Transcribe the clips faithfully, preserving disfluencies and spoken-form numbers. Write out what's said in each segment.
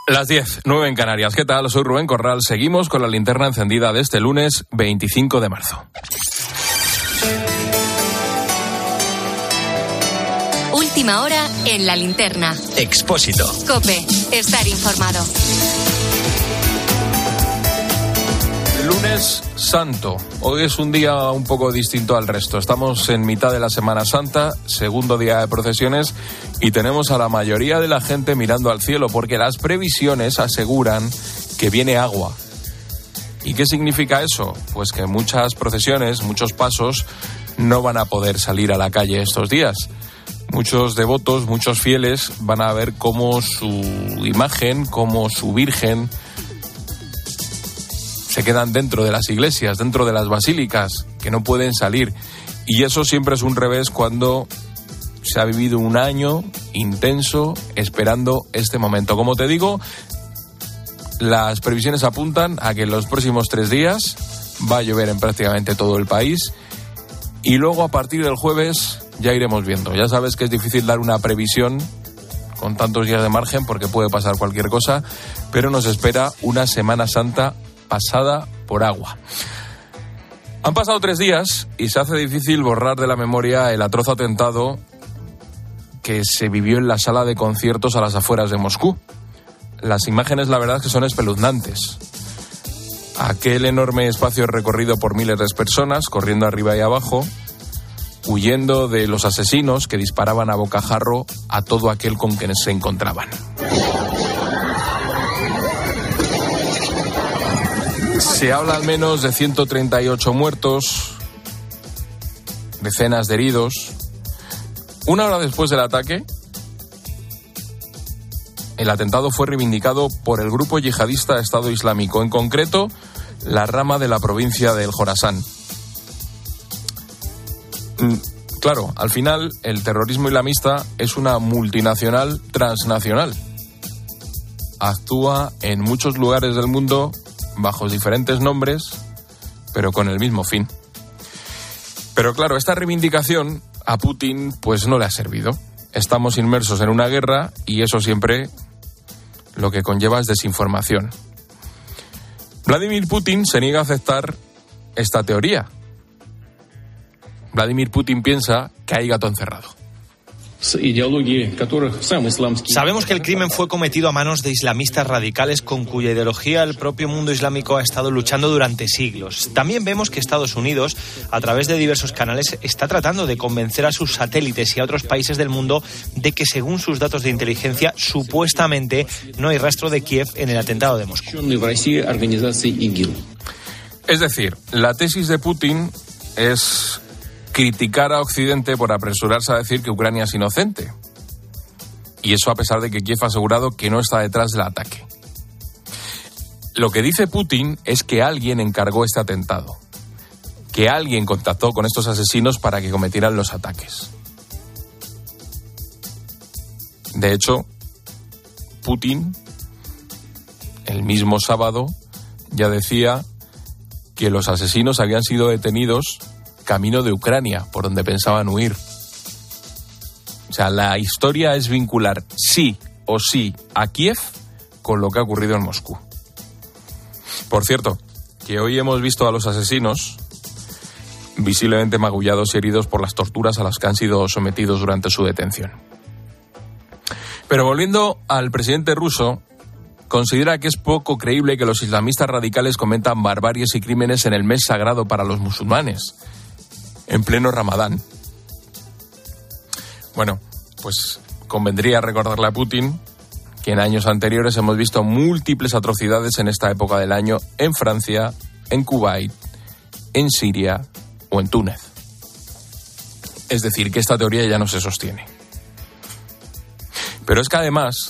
Las diez, nueve en Canarias. ¿Qué tal? Soy Rubén Corral. Seguimos con la linterna encendida de este lunes veinticinco de marzo. Última hora en la linterna. Expósito. COPE. Estar informado. Lunes Santo. Hoy es un día un poco distinto al resto. Estamos en mitad de la Semana Santa, segundo día de procesiones, y tenemos a la mayoría de la gente mirando al cielo porque las previsiones aseguran que viene agua. ¿Y qué significa eso? Pues que muchas procesiones, muchos pasos, no van a poder salir a la calle estos días. Muchos devotos, muchos fieles van a ver cómo su imagen, cómo su Virgen se quedan dentro de las iglesias, dentro de las basílicas, que no pueden salir. Y eso siempre es un revés cuando se ha vivido un año intenso esperando este momento. Como te digo, las previsiones apuntan a que en los próximos tres días va a llover en prácticamente todo el país. Y luego a partir del jueves ya iremos viendo. Ya sabes que es difícil dar una previsión con tantos días de margen porque puede pasar cualquier cosa, pero nos espera una Semana Santa pasada por agua. Han pasado tres días y se hace difícil borrar de la memoria el atroz atentado que se vivió en la sala de conciertos a las afueras de Moscú. Las imágenes, la verdad, es que son espeluznantes. Aquel enorme espacio recorrido por miles de personas, corriendo arriba y abajo, huyendo de los asesinos que disparaban a bocajarro a todo aquel con quien se encontraban. Se habla al menos de ciento treinta y ocho muertos, decenas de heridos. Una hora después del ataque, el atentado fue reivindicado por el grupo yihadista Estado Islámico, en concreto la rama de la provincia del Jorasán. Claro, al final el terrorismo islamista es una multinacional transnacional. Actúa en muchos lugares del mundo bajo diferentes nombres, pero con el mismo fin. Pero claro, esta reivindicación a Putin pues no le ha servido. Estamos inmersos en una guerra y eso siempre lo que conlleva es desinformación. Vladimir Putin se niega a aceptar esta teoría. Vladimir Putin piensa que hay gato encerrado. Sabemos que el crimen fue cometido a manos de islamistas radicales con cuya ideología el propio mundo islámico ha estado luchando durante siglos. También vemos que Estados Unidos, a través de diversos canales, está tratando de convencer a sus satélites y a otros países del mundo de que, según sus datos de inteligencia, supuestamente no hay rastro de Kiev en el atentado de Moscú. Es decir, la tesis de Putin es criticar a Occidente por apresurarse a decir que Ucrania es inocente. Y eso a pesar de que Kiev ha asegurado que no está detrás del ataque. Lo que dice Putin es que alguien encargó este atentado, que alguien contactó con estos asesinos para que cometieran los ataques. De hecho, Putin, el mismo sábado, ya decía que los asesinos habían sido detenidos camino de Ucrania, por donde pensaban huir. O sea, la historia es vincular sí o sí a Kiev con lo que ha ocurrido en Moscú. Por cierto, que hoy hemos visto a los asesinos visiblemente magullados y heridos por las torturas a las que han sido sometidos durante su detención. Pero volviendo al presidente ruso, considera que es poco creíble que los islamistas radicales cometan barbaries y crímenes en el mes sagrado para los musulmanes, en pleno Ramadán. Bueno, pues convendría recordarle a Putin que en años anteriores hemos visto múltiples atrocidades en esta época del año en Francia, en Kuwait, en Siria o en Túnez. Es decir, que esta teoría ya no se sostiene. Pero es que además,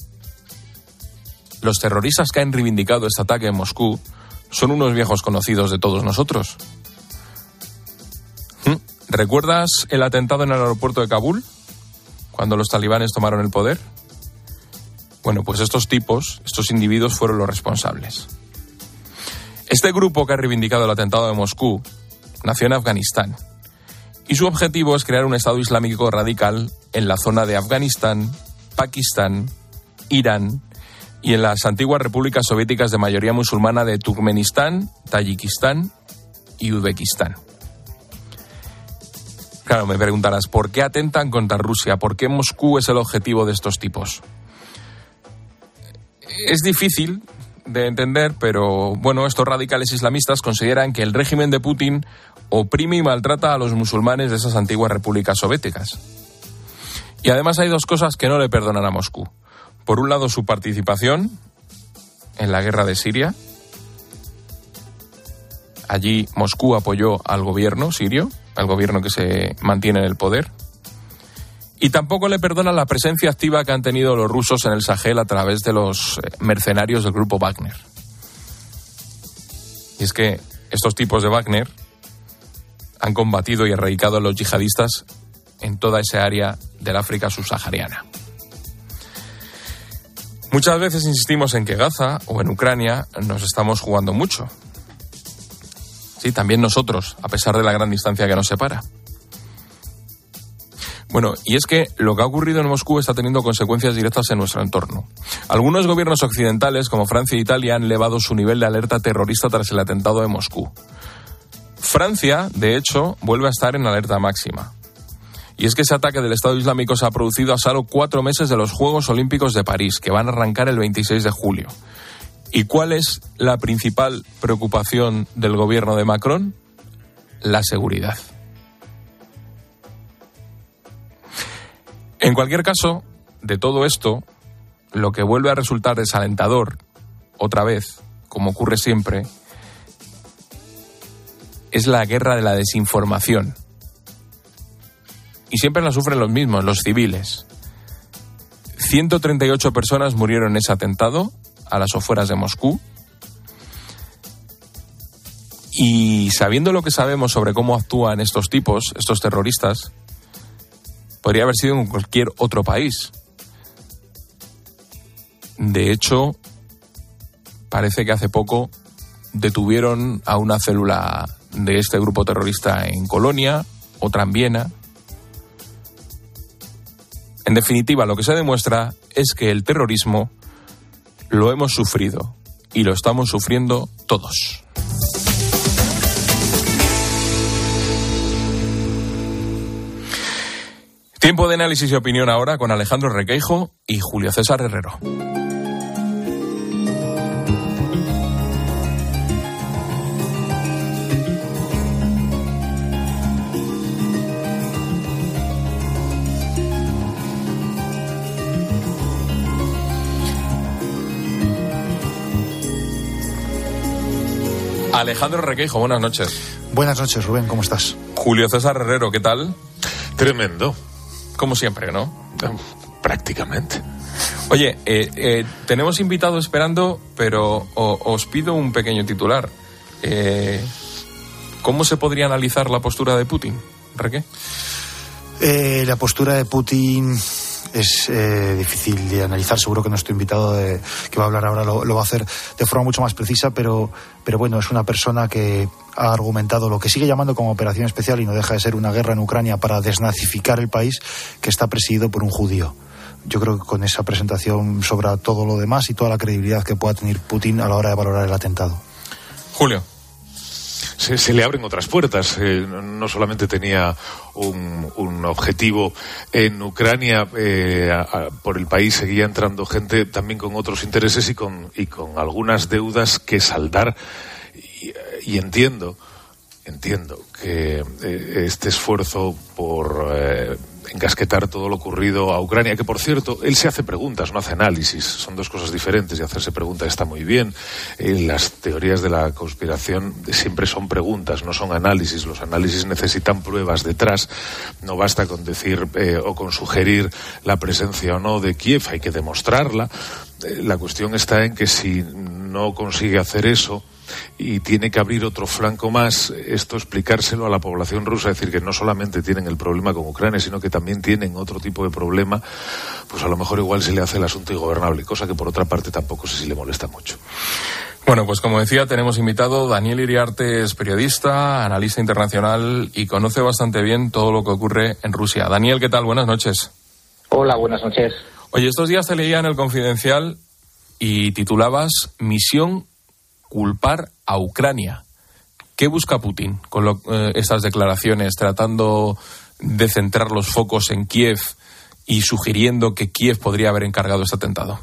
los terroristas que han reivindicado este ataque en Moscú son unos viejos conocidos de todos nosotros. ¿Recuerdas el atentado en el aeropuerto de Kabul, cuando los talibanes tomaron el poder? Bueno, pues estos tipos, estos individuos fueron los responsables. Este grupo que ha reivindicado el atentado de Moscú nació en Afganistán y su objetivo es crear un Estado Islámico radical en la zona de Afganistán, Pakistán, Irán, y en las antiguas repúblicas soviéticas de mayoría musulmana de Turkmenistán, Tayikistán y Uzbekistán. Claro, me preguntarás, ¿por qué atentan contra Rusia? ¿Por qué Moscú es el objetivo de estos tipos? Es difícil de entender, pero bueno, estos radicales islamistas consideran que el régimen de Putin oprime y maltrata a los musulmanes de esas antiguas repúblicas soviéticas. Y además hay dos cosas que no le perdonan a Moscú. Por un lado, su participación en la guerra de Siria. Allí Moscú apoyó al gobierno sirio, al gobierno que se mantiene en el poder. Y tampoco le perdonan la presencia activa que han tenido los rusos en el Sahel a través de los mercenarios del grupo Wagner. Y es que estos tipos de Wagner han combatido y erradicado a los yihadistas en toda esa área del África subsahariana. Muchas veces insistimos en que Gaza o en Ucrania nos estamos jugando mucho. Sí, también nosotros, a pesar de la gran distancia que nos separa. Bueno, y es que lo que ha ocurrido en Moscú está teniendo consecuencias directas en nuestro entorno. Algunos gobiernos occidentales, como Francia e Italia, han elevado su nivel de alerta terrorista tras el atentado de Moscú. Francia, de hecho, vuelve a estar en alerta máxima. Y es que ese ataque del Estado Islámico se ha producido a solo cuatro meses de los Juegos Olímpicos de París, que van a arrancar el veintiséis de julio. ¿Y cuál es la principal preocupación del gobierno de Macron? La seguridad. En cualquier caso, de todo esto, lo que vuelve a resultar desalentador, otra vez, como ocurre siempre, es la guerra de la desinformación. Y siempre la sufren los mismos, los civiles. ciento treinta y ocho personas murieron en ese atentado a las afueras de Moscú. Y sabiendo lo que sabemos sobre cómo actúan estos tipos, estos terroristas, podría haber sido en cualquier otro país. De hecho, parece que hace poco detuvieron a una célula de este grupo terrorista en Colonia, otra en Viena. En definitiva, lo que se demuestra es que el terrorismo lo hemos sufrido y lo estamos sufriendo todos. Tiempo de análisis y opinión ahora con Alejandro Requeijo y Julio César Herrero. Alejandro Requeijo, buenas noches. Buenas noches, Rubén, ¿cómo estás? Julio César Herrero, ¿qué tal? Tremendo. Como siempre, ¿no? Prácticamente. Oye, eh, eh, tenemos invitado esperando, pero o, os pido un pequeño titular. Eh, ¿Cómo se podría analizar la postura de Putin, Reque? Eh, la postura de Putin es eh, difícil de analizar. Seguro que nuestro invitado de, que va a hablar ahora lo, lo va a hacer de forma mucho más precisa, pero, pero bueno, es una persona que ha argumentado lo que sigue llamando como operación especial y no deja de ser una guerra en Ucrania para desnazificar el país, que está presidido por un judío. Yo creo que con esa presentación sobra todo lo demás y toda la credibilidad que pueda tener Putin a la hora de valorar el atentado. Julio. Se, se le abren otras puertas. Eh, no solamente tenía un, un objetivo en Ucrania, eh, a, a, por el país seguía entrando gente también con otros intereses y con, y con algunas deudas que saldar. Y, y entiendo, entiendo que eh, este esfuerzo por eh, encasquetar todo lo ocurrido a Ucrania, que por cierto, él se hace preguntas, no hace análisis, son dos cosas diferentes, y hacerse preguntas está muy bien. Eh, las teorías de la conspiración siempre son preguntas, no son análisis. Los análisis necesitan pruebas detrás, no basta con decir eh, o con sugerir la presencia o no de Kiev, hay que demostrarla. Eh, la cuestión está en que si no consigue hacer eso, y tiene que abrir otro flanco más, esto explicárselo a la población rusa, decir que no solamente tienen el problema con Ucrania, sino que también tienen otro tipo de problema, pues a lo mejor igual se le hace el asunto ingobernable, cosa que por otra parte tampoco sé si le molesta mucho. Bueno, pues como decía, tenemos invitado Daniel Iriarte, es periodista, analista internacional y conoce bastante bien todo lo que ocurre en Rusia. Daniel, ¿qué tal? Buenas noches. Hola, buenas noches. Oye, estos días te leía en El Confidencial y titulabas Misión culpar a Ucrania. ¿Qué busca Putin con lo, eh, estas declaraciones, tratando de centrar los focos en Kiev y sugiriendo que Kiev podría haber encargado este atentado?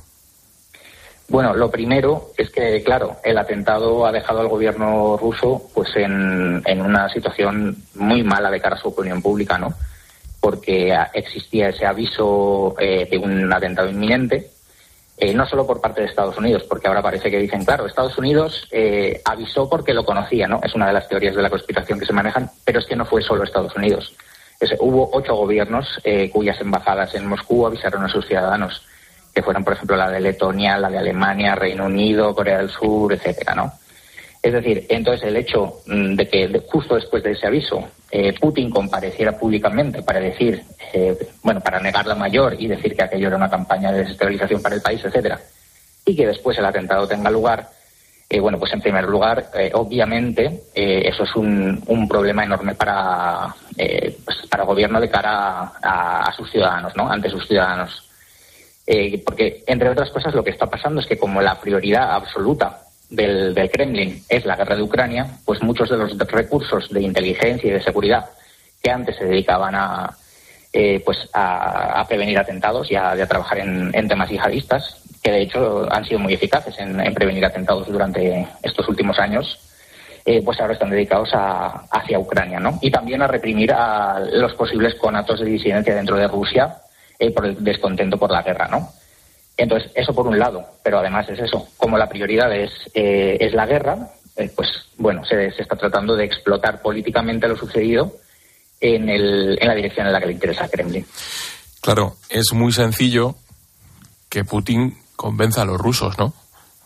Bueno, lo primero es que, claro, el atentado ha dejado al gobierno ruso pues en, en una situación muy mala de cara a su opinión pública, ¿no? Porque existía ese aviso eh, de un atentado inminente, eh, no solo por parte de Estados Unidos, porque ahora parece que dicen, claro, Estados Unidos eh, avisó porque lo conocía, ¿no? Es una de las teorías de la conspiración que se manejan, pero es que no fue solo Estados Unidos. Es, hubo ocho gobiernos eh, cuyas embajadas en Moscú avisaron a sus ciudadanos, que fueron, por ejemplo, la de Letonia, la de Alemania, Reino Unido, Corea del Sur, etcétera, ¿no? Es decir, entonces el hecho de que de, justo después de ese aviso eh, Putin compareciera públicamente para decir, eh, bueno, para negar la mayor y decir que aquello era una campaña de desestabilización para el país, etcétera, y que después el atentado tenga lugar, eh, bueno, pues en primer lugar, eh, obviamente, eh, eso es un, un problema enorme para, eh, pues para el gobierno de cara a, a sus ciudadanos, ¿no? Ante sus ciudadanos. Eh, porque, entre otras cosas, lo que está pasando es que como la prioridad absoluta del, del Kremlin es la guerra de Ucrania, pues muchos de los recursos de inteligencia y de seguridad que antes se dedicaban a, eh, pues a, a prevenir atentados y a, a trabajar en, en temas yihadistas, que de hecho han sido muy eficaces en, en prevenir atentados durante estos últimos años, eh, pues ahora están dedicados a, hacia Ucrania, ¿no? Y también a reprimir a los posibles conatos de disidencia dentro de Rusia, Eh, por el descontento por la guerra, ¿no? Entonces, eso por un lado, pero además es eso, como la prioridad es, eh, es la guerra, eh, pues bueno, se, se está tratando de explotar políticamente lo sucedido en, el, en la dirección en la que le interesa a Kremlin. Claro, es muy sencillo que Putin convenza a los rusos, ¿no?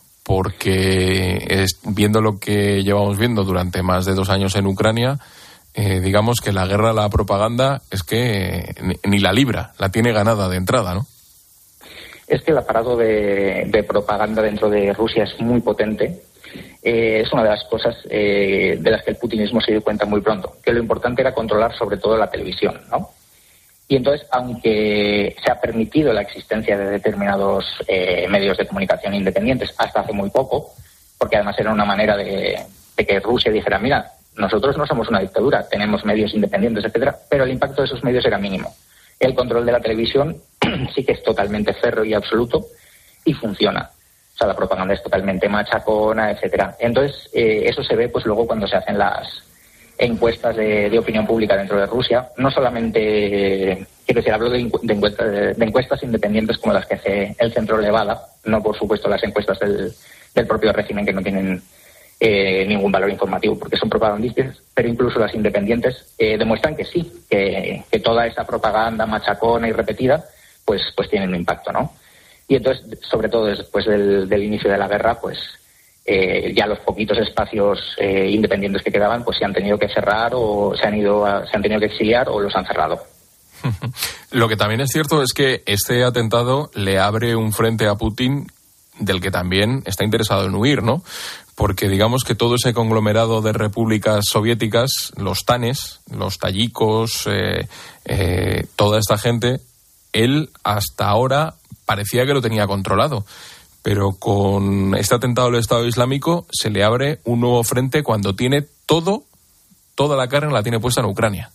Porque es, viendo lo que llevamos viendo durante más de dos años en Ucrania, Eh, digamos que la guerra, la propaganda, es que ni, ni la libra, la tiene ganada de entrada, ¿no? Es que el aparato de, de propaganda dentro de Rusia es muy potente. Eh, es una de las cosas eh, de las que el putinismo se dio cuenta muy pronto, que lo importante era controlar sobre todo la televisión, ¿no? Y entonces, aunque se ha permitido la existencia de determinados eh, medios de comunicación independientes hasta hace muy poco, porque además era una manera de, de que Rusia dijera, mira, nosotros no somos una dictadura, tenemos medios independientes, etcétera, pero el impacto de esos medios era mínimo. El control de la televisión sí que es totalmente férreo y absoluto y funciona. O sea, la propaganda es totalmente machacona, etcétera. Entonces, eh, eso se ve pues luego cuando se hacen las encuestas de, de opinión pública dentro de Rusia. No solamente, eh, quiero decir, hablo de, de, encuestas, de encuestas independientes como las que hace el Centro Levada, no por supuesto las encuestas del, del propio régimen que no tienen Eh, ningún valor informativo porque son propagandistas, pero incluso las independientes eh, demuestran que sí, que, que toda esa propaganda machacona y repetida pues pues tiene un impacto, ¿no? Y entonces, sobre todo después del, del inicio de la guerra, pues eh, ya los poquitos espacios eh, independientes que quedaban pues se han tenido que cerrar o se han ido a, se han tenido que exiliar o los han cerrado. Lo que también es cierto es que este atentado le abre un frente a Putin del que también está interesado en huir, ¿no? Porque digamos que todo ese conglomerado de repúblicas soviéticas, los tanes, los tayikos, eh, eh, toda esta gente, él hasta ahora parecía que lo tenía controlado. Pero con este atentado del Estado Islámico se le abre un nuevo frente cuando tiene todo, toda la carne la tiene puesta en Ucrania.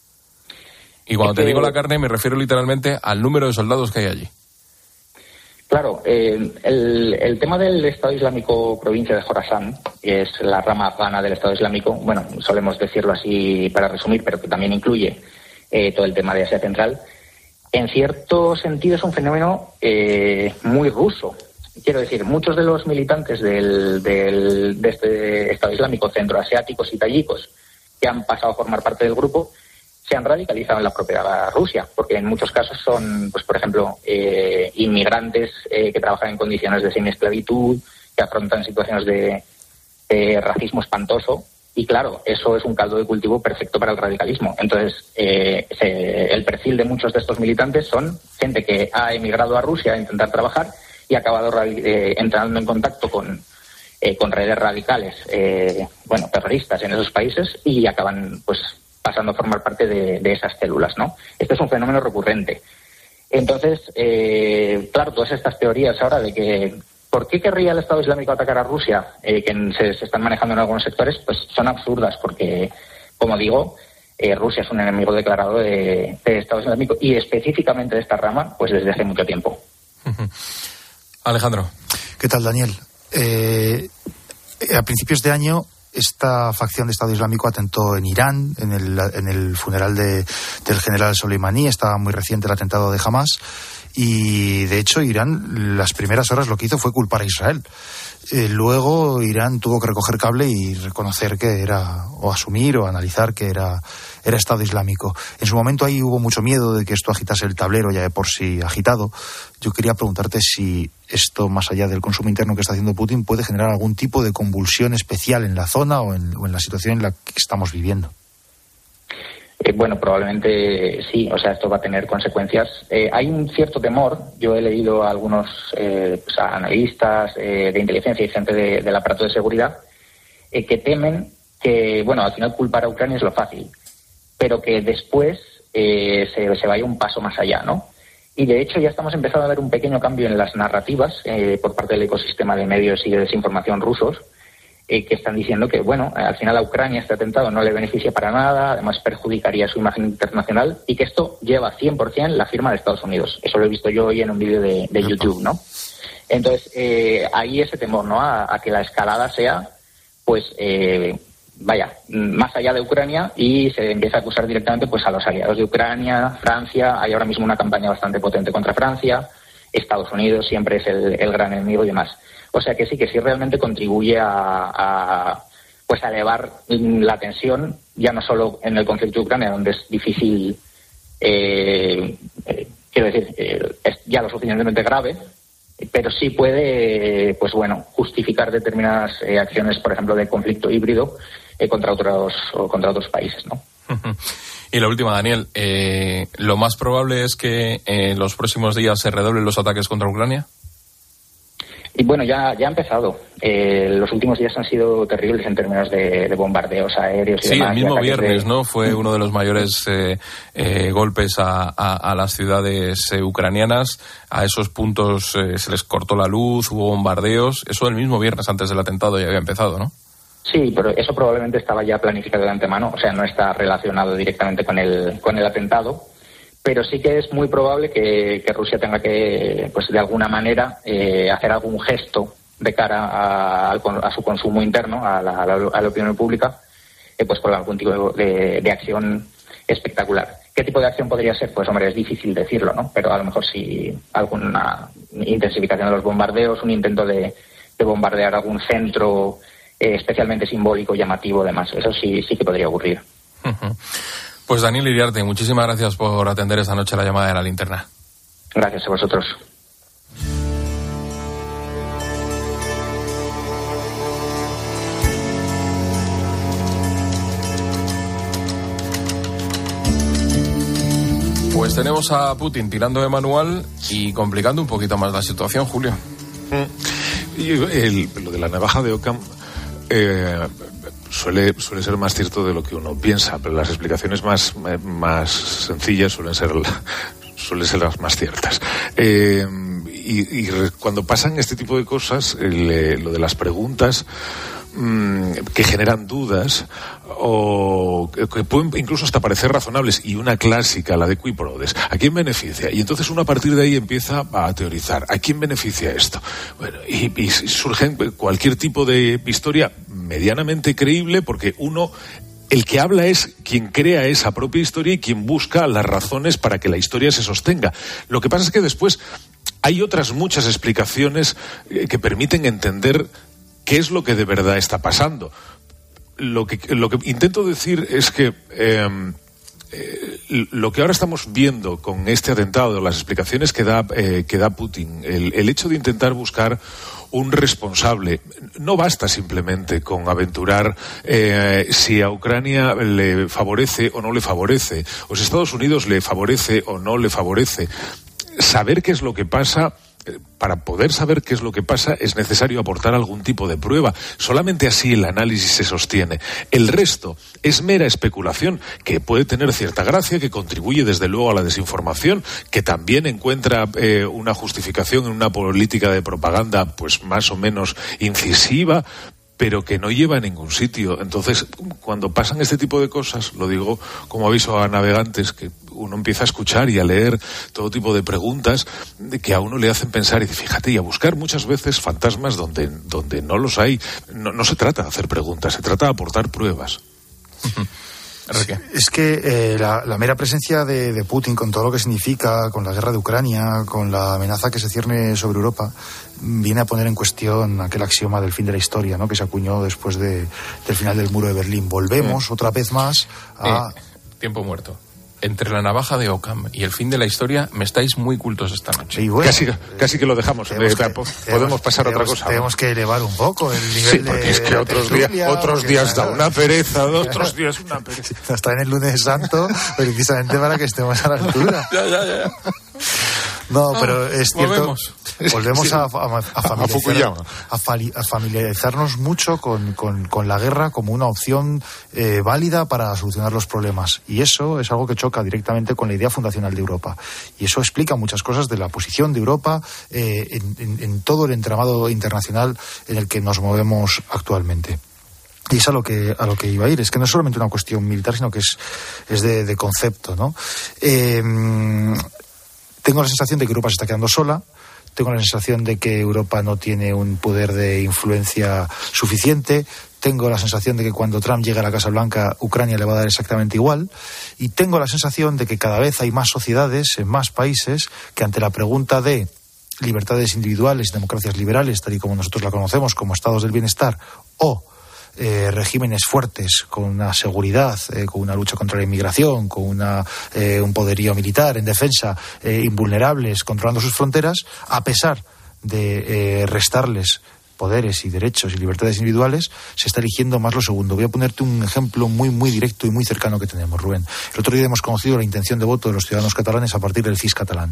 Y cuando te digo la carne me refiero literalmente al número de soldados que hay allí. Claro, eh, el, el tema del Estado Islámico provincia de Jorasán, que es la rama afgana del Estado Islámico, bueno, solemos decirlo así para resumir, pero que también incluye eh, todo el tema de Asia Central, en cierto sentido es un fenómeno eh, muy ruso. Quiero decir, muchos de los militantes del, del, de este Estado Islámico, centroasiáticos y tayikos, que han pasado a formar parte del grupo, se han radicalizado en la propia Rusia, porque en muchos casos son, pues por ejemplo, eh, inmigrantes eh, que trabajan en condiciones de semiesclavitud, que afrontan situaciones de eh, racismo espantoso, y claro, eso es un caldo de cultivo perfecto para el radicalismo. Entonces, eh, se, el perfil de muchos de estos militantes son gente que ha emigrado a Rusia a intentar trabajar y ha acabado eh, entrando en contacto con, eh, con redes radicales, eh, bueno, terroristas en esos países, y acaban, pues, pasando a formar parte de, de esas células, ¿no? Este es un fenómeno recurrente. Entonces, eh, claro, todas estas teorías ahora de que ¿Por qué querría el Estado Islámico atacar a Rusia? Eh, que se, se están manejando en algunos sectores, pues son absurdas, porque, como digo, eh, Rusia es un enemigo declarado de, de Estado Islámico y específicamente de esta rama, pues desde hace mucho tiempo. Alejandro. ¿Qué tal, Daniel? Eh, a principios de año, esta facción de Estado Islámico atentó en Irán, en el, en el funeral de, del general Soleimani. Estaba muy reciente el atentado de Hamas. Y, de hecho, Irán, las primeras horas lo que hizo fue culpar a Israel. Eh, luego, Irán tuvo que recoger cable y reconocer que era, o asumir o analizar que era, era Estado Islámico. En su momento ahí hubo mucho miedo de que esto agitase el tablero, ya de por sí agitado. Yo quería preguntarte si esto, más allá del consumo interno que está haciendo Putin, puede generar algún tipo de convulsión especial en la zona o en, o en la situación en la que estamos viviendo. Eh, bueno, probablemente sí, o sea, esto va a tener consecuencias. Eh, hay un cierto temor, yo he leído a algunos eh, pues, a analistas eh, de inteligencia y gente de, del aparato de seguridad eh, que temen que, bueno, al final culpar a Ucrania es lo fácil, pero que después eh, se, se vaya un paso más allá, ¿no? Y de hecho ya estamos empezando a ver un pequeño cambio en las narrativas eh, por parte del ecosistema de medios y de desinformación rusos, Eh, que están diciendo que, bueno, al final a Ucrania este atentado no le beneficia para nada, además perjudicaría su imagen internacional y que esto lleva cien por ciento la firma de Estados Unidos. Eso lo he visto yo hoy en un vídeo de, de YouTube, ¿no? Entonces, eh, hay ese temor, ¿no?, a, a que la escalada sea, pues, eh, vaya, más allá de Ucrania y se empieza a acusar directamente, pues, a los aliados de Ucrania, Francia. Hay ahora mismo una campaña bastante potente contra Francia, Estados Unidos siempre es el, el gran enemigo y demás. O sea que sí, que sí realmente contribuye a, a pues a elevar la tensión, ya no solo en el conflicto de Ucrania, donde es difícil, eh, eh, quiero decir, eh, es ya lo suficientemente grave, pero sí puede, pues bueno, justificar determinadas eh, acciones, por ejemplo, de conflicto híbrido eh, contra otros o contra otros países, ¿no? Y la última, Daniel, eh, ¿lo más probable es que en los próximos días se redoblen los ataques contra Ucrania? Y bueno, ya, ya ha empezado. Eh, los últimos días han sido terribles en términos de, de bombardeos aéreos y sí, demás. Sí, el mismo viernes, de... ¿no? Fue uno de los mayores eh, eh, golpes a, a, a las ciudades eh, ucranianas. A esos puntos eh, se les cortó la luz, hubo bombardeos. Eso el mismo viernes antes del atentado ya había empezado, ¿no? Sí, pero eso probablemente estaba ya planificado de antemano. O sea, no está relacionado directamente con el, con el atentado. Pero sí que es muy probable que, que Rusia tenga que, pues de alguna manera, eh, hacer algún gesto de cara a, a su consumo interno, a la, a la, a la opinión pública, eh, pues por algún tipo de, de acción espectacular. ¿Qué tipo de acción podría ser? Pues hombre, es difícil decirlo, ¿no? Pero a lo mejor sí alguna intensificación de los bombardeos, un intento de, de bombardear algún centro eh, especialmente simbólico, llamativo, además. Eso sí, sí que podría ocurrir. Uh-huh. Pues Daniel Iriarte, muchísimas gracias por atender esta noche la llamada de la linterna. Gracias a vosotros. Pues tenemos a Putin tirando de manual y complicando un poquito más la situación, Julio. Mm. Y el, lo de la navaja de Occam eh, suele, suele ser más cierto de lo que uno piensa, pero las explicaciones más, más sencillas suelen ser, suelen ser las más ciertas. Eh, y, y cuando pasan este tipo de cosas, el, lo de las preguntas mmm, que generan dudas o que pueden incluso hasta parecer razonables, y una clásica, la de Qui Prodest, ¿a quién beneficia? Y entonces uno a partir de ahí empieza a teorizar, ¿a quién beneficia esto? Bueno, y, y surge cualquier tipo de historia medianamente creíble, porque uno, el que habla es quien crea esa propia historia y quien busca las razones para que la historia se sostenga. Lo que pasa es que después hay otras muchas explicaciones que permiten entender qué es lo que de verdad está pasando. Lo que, lo que intento decir es que eh, eh, lo que ahora estamos viendo con este atentado, las explicaciones que da, eh, que da Putin, el, el hecho de intentar buscar un responsable, no basta simplemente con aventurar eh, si a Ucrania le favorece o no le favorece, o si a Estados Unidos le favorece o no le favorece. Saber qué es lo que pasa para poder saber qué es lo que pasa es necesario aportar algún tipo de prueba. Solamente así el análisis se sostiene. El resto es mera especulación que puede tener cierta gracia, que contribuye desde luego a la desinformación, que también encuentra eh, una justificación en una política de propaganda pues más o menos incisiva, pero que no lleva a ningún sitio. Entonces, cuando pasan este tipo de cosas, lo digo como aviso a navegantes, que uno empieza a escuchar y a leer todo tipo de preguntas que a uno le hacen pensar, y fíjate, y a buscar muchas veces fantasmas donde, donde no los hay. No, no se trata de hacer preguntas, se trata de aportar pruebas. Es que eh, la, la mera presencia de, de Putin, con todo lo que significa, con la guerra de Ucrania, con la amenaza que se cierne sobre Europa, viene a poner en cuestión aquel axioma del fin de la historia, ¿no?, que se acuñó después de, del final del muro de Berlín. Volvemos eh, otra vez más a... Eh, tiempo muerto. Entre la navaja de Occam y el fin de la historia, me estáis muy cultos esta noche. Sí, bueno, casi, casi que lo dejamos. Tenemos que, podemos tenemos, pasar a otra cosa. Tenemos que elevar un poco el nivel. Sí, porque de, es que otros días, otros días da una pereza, otros días una pereza. Está en el lunes santo precisamente para que estemos a la altura. ya, ya, ya. No, pero es cierto. Volvemos, volvemos sí. a, a, a, familiarizar, a, fali, a familiarizarnos mucho con, con, con la guerra como una opción eh, válida para solucionar los problemas. Y eso es algo que choca directamente con la idea fundacional de Europa. Y eso explica muchas cosas de la posición de Europa eh, en, en, en todo el entramado internacional en el que nos movemos actualmente. Y es a lo que a lo que iba a ir. Es que no es solamente una cuestión militar, sino que es, es de, de concepto, ¿no? Eh, Tengo la sensación de que Europa se está quedando sola, tengo la sensación de que Europa no tiene un poder de influencia suficiente, tengo la sensación de que cuando Trump llegue a la Casa Blanca, Ucrania le va a dar exactamente igual, y tengo la sensación de que cada vez hay más sociedades en más países que ante la pregunta de libertades individuales, democracias liberales, tal y como nosotros la conocemos, como estados del bienestar, o Eh, regímenes fuertes, con una seguridad, eh, con una lucha contra la inmigración, con una, eh, un poderío militar en defensa, eh, invulnerables, controlando sus fronteras, a pesar de eh, restarles poderes y derechos y libertades individuales, se está eligiendo más lo segundo. Voy a ponerte un ejemplo muy, muy directo y muy cercano que tenemos, Rubén. El otro día hemos conocido la intención de voto de los ciudadanos catalanes a partir del C I S catalán.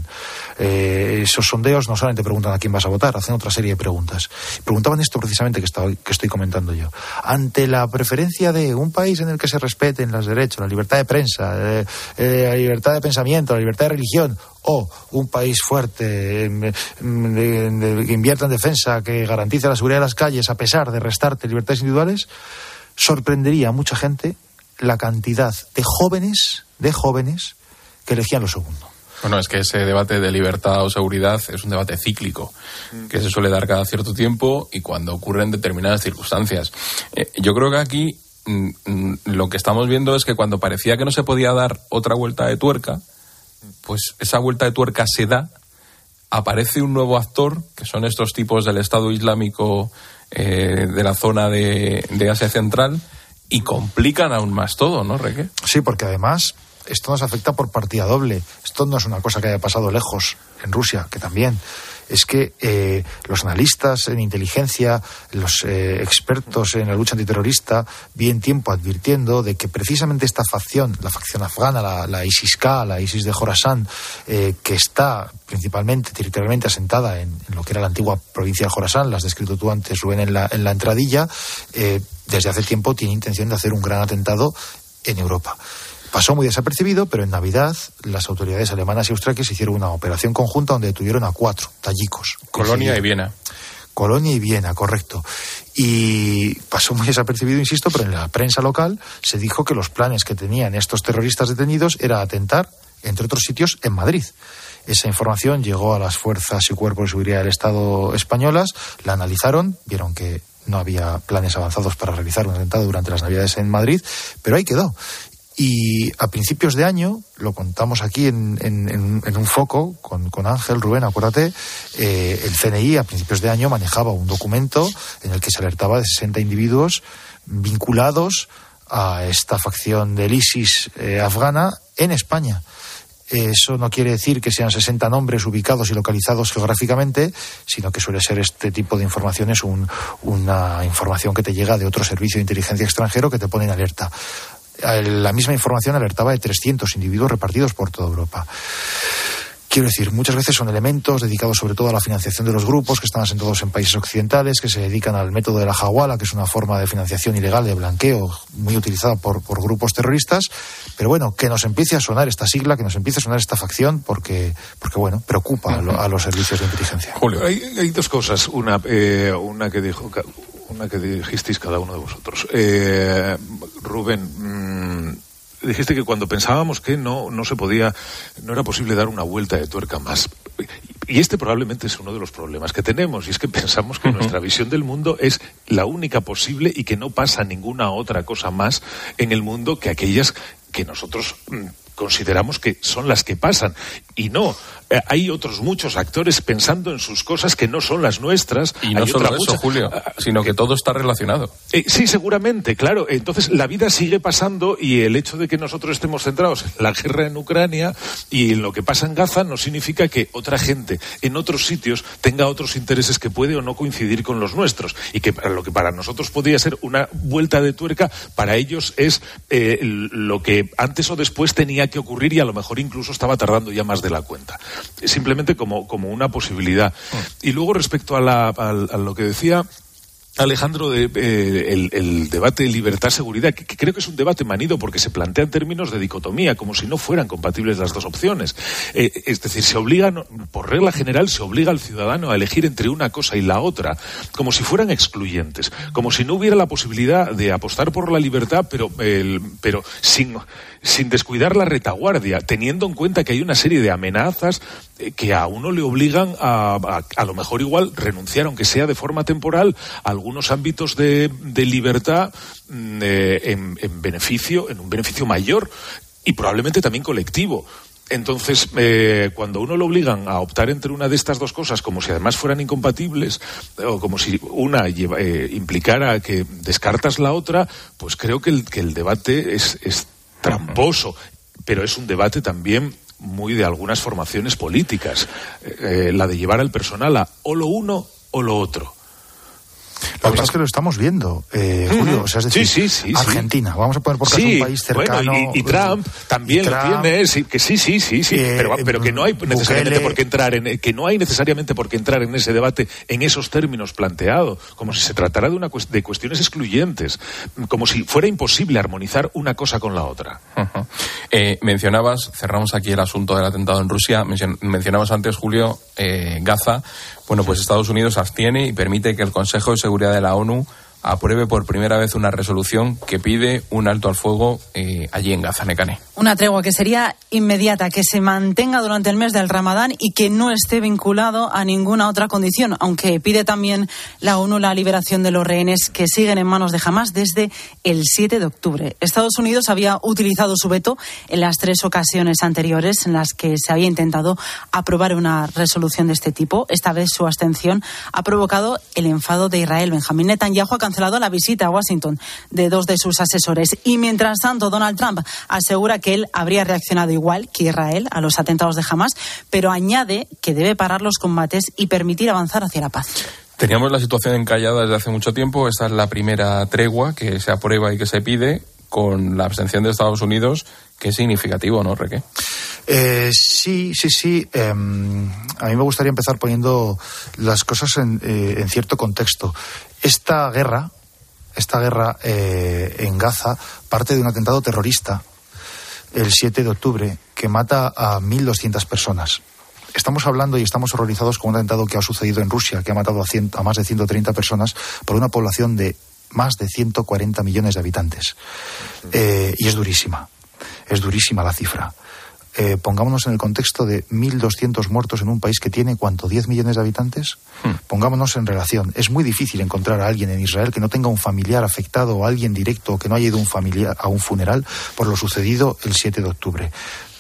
Eh, esos sondeos no solamente preguntan a quién vas a votar, hacen otra serie de preguntas. Preguntaban esto precisamente que, estaba, que estoy comentando yo. Ante la preferencia de un país en el que se respeten los derechos, la libertad de prensa, eh, eh, la libertad de pensamiento, la libertad de religión, o un país fuerte eh, de, de, que invierta en defensa, que garantice la seguridad de las calles, a pesar de restarte libertades individuales, sorprendería a mucha gente la cantidad de jóvenes, de jóvenes que elegían lo segundo. Bueno, es que ese debate de libertad o seguridad es un debate cíclico, que se suele dar cada cierto tiempo y cuando ocurren determinadas circunstancias. Eh, yo creo que aquí mm, lo que estamos viendo es que cuando parecía que no se podía dar otra vuelta de tuerca, pues esa vuelta de tuerca se da, aparece un nuevo actor, que son estos tipos del Estado Islámico eh, de la zona de, de Asia Central, y complican aún más todo, ¿no, Reque? Sí, porque además esto nos afecta por partida doble. Esto no es una cosa que haya pasado lejos en Rusia, que también. Es que eh, los analistas en inteligencia, los eh, expertos en la lucha antiterrorista, vienen tiempo advirtiendo de que precisamente esta facción, la facción afgana, la, la ISIS-K, la ISIS de Jorasán, eh, que está principalmente, territorialmente asentada en, en lo que era la antigua provincia de Jorasán, la has descrito tú antes, Rubén, en la, en la entradilla, eh, desde hace tiempo tiene intención de hacer un gran atentado en Europa. Pasó muy desapercibido, pero en Navidad las autoridades alemanas y austriacas hicieron una operación conjunta donde detuvieron a cuatro tayikos. Colonia y Viena. Colonia y Viena, correcto. Y pasó muy desapercibido, insisto, pero en la prensa local se dijo que los planes que tenían estos terroristas detenidos era atentar, entre otros sitios, en Madrid. Esa información llegó a las fuerzas y cuerpos de seguridad del Estado españolas, la analizaron, vieron que no había planes avanzados para realizar un atentado durante las Navidades en Madrid, pero ahí quedó. Y a principios de año, lo contamos aquí en, en, en, en un foco con, con Ángel, Rubén, acuérdate, eh, el C N I a principios de año manejaba un documento en el que se alertaba de sesenta individuos vinculados a esta facción del ISIS eh, afgana en España. Eso no quiere decir que sean sesenta nombres ubicados y localizados geográficamente, sino que suele ser este tipo de informaciones un, una información que te llega de otro servicio de inteligencia extranjero que te pone en alerta. La misma información alertaba de trescientos individuos repartidos por toda Europa. Quiero decir, muchas veces son elementos dedicados sobre todo a la financiación de los grupos que están asentados en países occidentales, que se dedican al método de la hawala, que es una forma de financiación ilegal, de blanqueo, muy utilizada por, por grupos terroristas. Pero bueno, que nos empiece a sonar esta sigla, que nos empiece a sonar esta facción, porque, porque bueno, preocupa a, lo, a los servicios de inteligencia. Julio, hay, hay dos cosas. Una, eh, una que dijo, una que dijisteis cada uno de vosotros. Eh, Rubén, mmm, dijiste que cuando pensábamos que no, no se podía, no era posible dar una vuelta de tuerca más. Y este probablemente es uno de los problemas que tenemos, y es que pensamos que uh-huh. nuestra visión del mundo es la única posible y que no pasa ninguna otra cosa más en el mundo que aquellas que nosotros mmm, consideramos que son las que pasan. Y no, eh, hay otros muchos actores pensando en sus cosas que no son las nuestras. Y no hay solo otra eso, mucha, Julio, uh, sino que todo está relacionado. Eh, sí, seguramente, claro. Entonces, la vida sigue pasando, y el hecho de que nosotros estemos centrados en la guerra en Ucrania y en lo que pasa en Gaza no significa que otra gente en otros sitios tenga otros intereses que puede o no coincidir con los nuestros. Y que para lo que para nosotros podría ser una vuelta de tuerca, para ellos es eh, lo que antes o después tenía que ocurrir, y a lo mejor incluso estaba tardando ya más de la cuenta. Simplemente como, como una posibilidad. Y luego, respecto a, la, a, a lo que decía Alejandro, de, eh, el, el debate de libertad-seguridad, que, que creo que es un debate manido porque se plantea en términos de dicotomía, como si no fueran compatibles las dos opciones. Eh, es decir, se obliga, por regla general, se obliga al ciudadano a elegir entre una cosa y la otra, como si fueran excluyentes, como si no hubiera la posibilidad de apostar por la libertad, pero, eh, pero sin, sin descuidar la retaguardia, teniendo en cuenta que hay una serie de amenazas eh, que a uno le obligan a, a, a lo mejor igual renunciar, aunque sea de forma temporal, a algunos ámbitos de, de libertad eh, en, en beneficio, en un beneficio mayor y probablemente también colectivo. Entonces, eh, cuando uno lo obligan a optar entre una de estas dos cosas, como si además fueran incompatibles, o como si una lleva, eh, implicara que descartas la otra, pues creo que el, que el debate es, es tramposo, pero es un debate también muy de algunas formaciones políticas, eh, la de llevar al personal a o lo uno o lo otro. Lo que pasa es que lo estamos viendo, eh, Julio. O sea, es decir, sí, sí, sí, Argentina, sí. Vamos a poner por caso sí, un país cercano. Bueno, y, y Trump también y Trump, lo tiene, sí, que sí, sí, sí, sí. Eh, pero, pero que no hay necesariamente Bukele, por qué entrar en, que no hay necesariamente por qué entrar en ese debate en esos términos planteados, como si se tratara de una de cuestiones excluyentes, como si fuera imposible armonizar una cosa con la otra. Uh-huh. Eh, mencionabas, cerramos aquí el asunto del atentado en Rusia. Mencion, mencionabas antes, Julio, eh, Gaza. Bueno, pues Estados Unidos abstiene y permite que el Consejo de Seguridad de la ONU apruebe por primera vez una resolución que pide un alto al fuego eh, allí en Gaza, Nekane. Una tregua que sería inmediata, que se mantenga durante el mes del Ramadán y que no esté vinculado a ninguna otra condición, aunque pide también la ONU la liberación de los rehenes que siguen en manos de Hamás desde el siete de octubre. Estados Unidos había utilizado su veto en las tres ocasiones anteriores en las que se había intentado aprobar una resolución de este tipo. Esta vez su abstención ha provocado el enfado de Israel. Benjamín Netanyahu ha cancelado la visita a Washington de dos de sus asesores. Y mientras tanto, Donald Trump asegura que él habría reaccionado igual que Israel a los atentados de Hamás, pero añade que debe parar los combates y permitir avanzar hacia la paz. Teníamos la situación encallada desde hace mucho tiempo. Esta es la primera tregua que se aprueba y que se pide con la abstención de Estados Unidos, que es significativo, ¿no, Reque? Eh, sí, sí, sí. Eh, a mí me gustaría empezar poniendo las cosas en, eh, en cierto contexto. Esta guerra, esta guerra eh, en Gaza parte de un atentado terrorista el siete de octubre que mata a mil doscientas personas. Estamos hablando y estamos horrorizados con un atentado que ha sucedido en Rusia, que ha matado a, cien, a más de ciento treinta personas por una población de más de ciento cuarenta millones de habitantes. Eh, y es durísima, es durísima la cifra. Eh, pongámonos en el contexto de mil doscientos muertos en un país que tiene, ¿cuánto?, diez millones de habitantes. Hmm. Pongámonos en relación. Es muy difícil encontrar a alguien en Israel que no tenga un familiar afectado o alguien directo o que no haya ido un familiar a un funeral por lo sucedido el siete de octubre.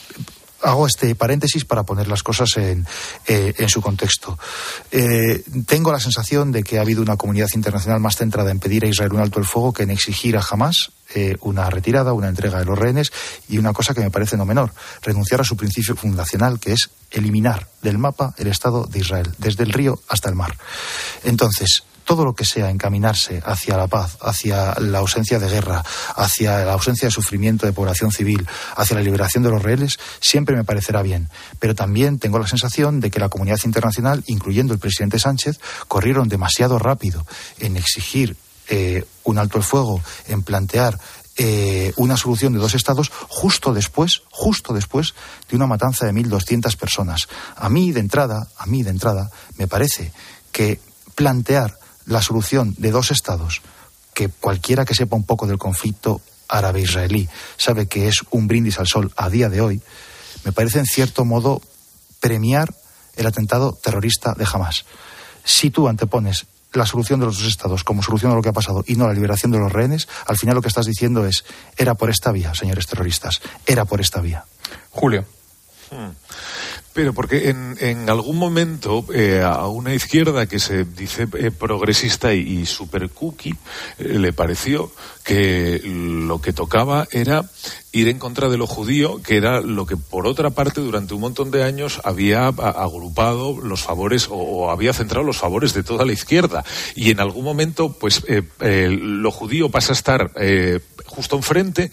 Hago este paréntesis para poner las cosas en, eh, en su contexto. Eh, tengo la sensación de que ha habido una comunidad internacional más centrada en pedir a Israel un alto el fuego que en exigir a Hamás eh, una retirada, una entrega de los rehenes y una cosa que me parece no menor, renunciar a su principio fundacional, que es eliminar del mapa el Estado de Israel, desde el río hasta el mar. Entonces, todo lo que sea encaminarse hacia la paz, hacia la ausencia de guerra, hacia la ausencia de sufrimiento de población civil, hacia la liberación de los rehenes, siempre me parecerá bien. Pero también tengo la sensación de que la comunidad internacional, incluyendo el presidente Sánchez, corrieron demasiado rápido en exigir eh, un alto el fuego, en plantear eh, una solución de dos estados justo después, justo después de una matanza de mil doscientas personas. A mí, de entrada, a mí, de entrada, me parece que plantear la solución de dos estados, que cualquiera que sepa un poco del conflicto árabe-israelí sabe que es un brindis al sol a día de hoy, me parece en cierto modo premiar el atentado terrorista de Hamás. Si tú antepones la solución de los dos estados como solución a lo que ha pasado y no la liberación de los rehenes, al final lo que estás diciendo es, era por esta vía, señores terroristas, era por esta vía. Julio. Hmm. Pero porque en, en algún momento eh, a una izquierda que se dice eh, progresista y, y super cookie eh, le pareció que lo que tocaba era ir en contra de lo judío, que era lo que por otra parte durante un montón de años había agrupado los favores o, o había centrado los favores de toda la izquierda. Y en algún momento pues eh, eh, lo judío pasa a estar eh, justo enfrente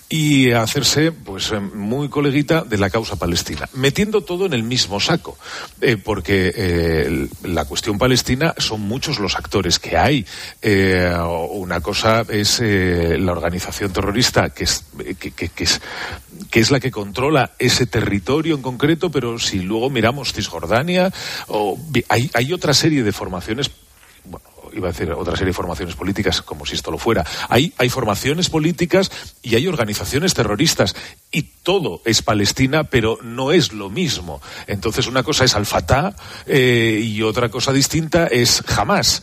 y a hacerse pues muy coleguita de la causa palestina, metiendo todo en el mismo saco, eh, porque eh, la cuestión palestina son muchos los actores que hay. Eh, una cosa es eh, la organización terrorista que es, que, que, que es que es la que controla ese territorio en concreto, pero si luego miramos Cisjordania, o, hay, hay otra serie de formaciones. Bueno, iba a decir otra serie de formaciones políticas, como si esto lo fuera. Hay, hay formaciones políticas y hay organizaciones terroristas, y todo es Palestina, pero no es lo mismo. Entonces, una cosa es Al-Fatah eh, y otra cosa distinta es Hamás.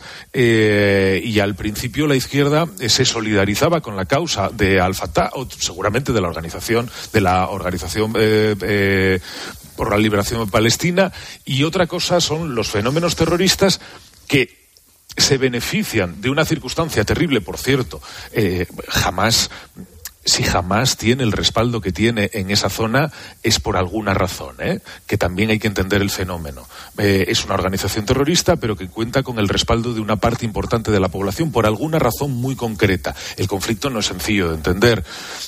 Eh, y al principio la izquierda eh, se solidarizaba con la causa de Al-Fatah, o seguramente de la organización, de la organización eh, eh, por la liberación de Palestina, y otra cosa son los fenómenos terroristas que se benefician de una circunstancia terrible, por cierto. Eh, jamás, si Hamás tiene el respaldo que tiene en esa zona, es por alguna razón, ¿eh? Que también hay que entender el fenómeno. Eh, es una organización terrorista, pero que cuenta con el respaldo de una parte importante de la población por alguna razón muy concreta. El conflicto no es sencillo de entender.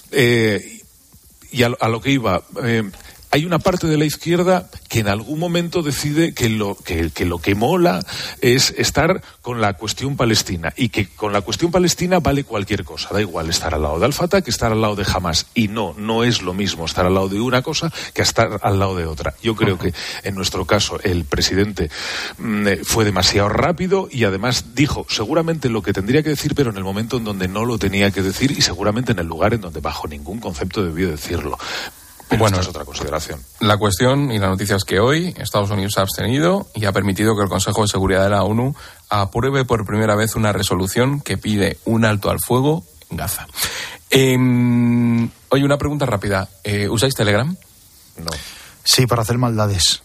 Eh, y a, a lo que iba... Eh, Hay una parte de la izquierda que en algún momento decide que lo que, que lo que mola es estar con la cuestión palestina, y que con la cuestión palestina vale cualquier cosa. Da igual estar al lado de Al-Fatah que estar al lado de Hamás. Y no, no es lo mismo estar al lado de una cosa que estar al lado de otra. Yo creo que en nuestro caso el presidente mmm, fue demasiado rápido y además dijo seguramente lo que tendría que decir, pero en el momento en donde no lo tenía que decir, y seguramente en el lugar en donde bajo ningún concepto debió decirlo. Pero bueno, esta es otra consideración. La cuestión y la noticia es que hoy Estados Unidos se ha abstenido y ha permitido que el Consejo de Seguridad de la ONU apruebe por primera vez una resolución que pide un alto al fuego en Gaza. Eh, oye, una pregunta rápida. Eh, ¿Usáis Telegram? No. Sí, para hacer maldades.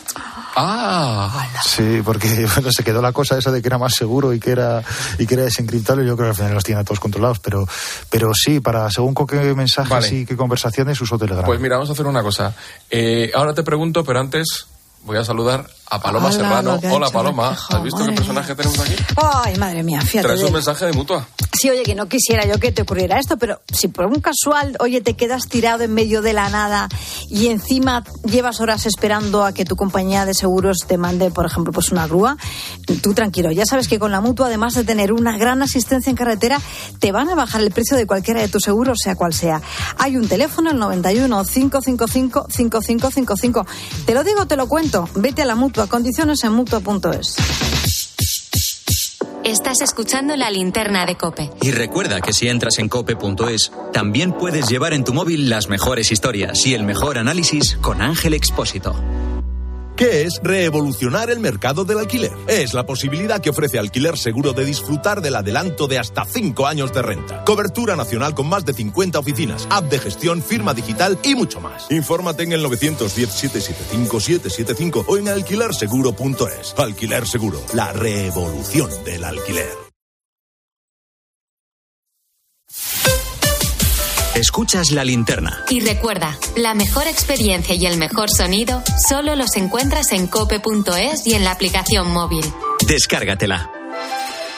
Ah, sí, porque bueno, se quedó la cosa esa de que era más seguro y que era y que era desencriptable. Yo creo que al final los tiene a todos controlados, pero pero sí, para según con qué mensajes vale. y qué conversaciones uso Telegram. Pues mira, vamos a hacer una cosa. Eh, ahora te pregunto, pero antes voy a saludar a Paloma Hola, Serrano. Hola, Paloma. ¿Has visto qué personaje tenemos aquí? Ay, madre mía, fíjate. Traes un mensaje de Mutua. Sí, oye, que no quisiera yo que te ocurriera esto, pero si por un casual, oye, te quedas tirado en medio de la nada y encima llevas horas esperando a que tu compañía de seguros te mande, por ejemplo, pues una grúa, tú tranquilo, ya sabes que con la Mutua, además de tener una gran asistencia en carretera, te van a bajar el precio de cualquiera de tus seguros, sea cual sea. Hay un teléfono, el noventa y uno, cinco cinco cinco, cinco cinco cinco cinco. Te lo digo, te lo cuento. Vete a la Mutua, condiciones en mutua punto es. Estás escuchando La Linterna de COPE. Y recuerda que si entras en cope punto es, también puedes llevar en tu móvil las mejores historias y el mejor análisis con Ángel Expósito. ¿Qué es revolucionar el mercado del alquiler? Es la posibilidad que ofrece Alquiler Seguro de disfrutar del adelanto de hasta cinco años de renta. Cobertura nacional con más de cincuenta oficinas, app de gestión, firma digital y mucho más. Infórmate en el nueve uno cero, siete siete cinco, siete siete cinco o en alquiler seguro punto es. Alquiler Seguro, la revolución del alquiler. Escuchas La Linterna. Y recuerda, la mejor experiencia y el mejor sonido solo los encuentras en cope punto es y en la aplicación móvil. Descárgatela.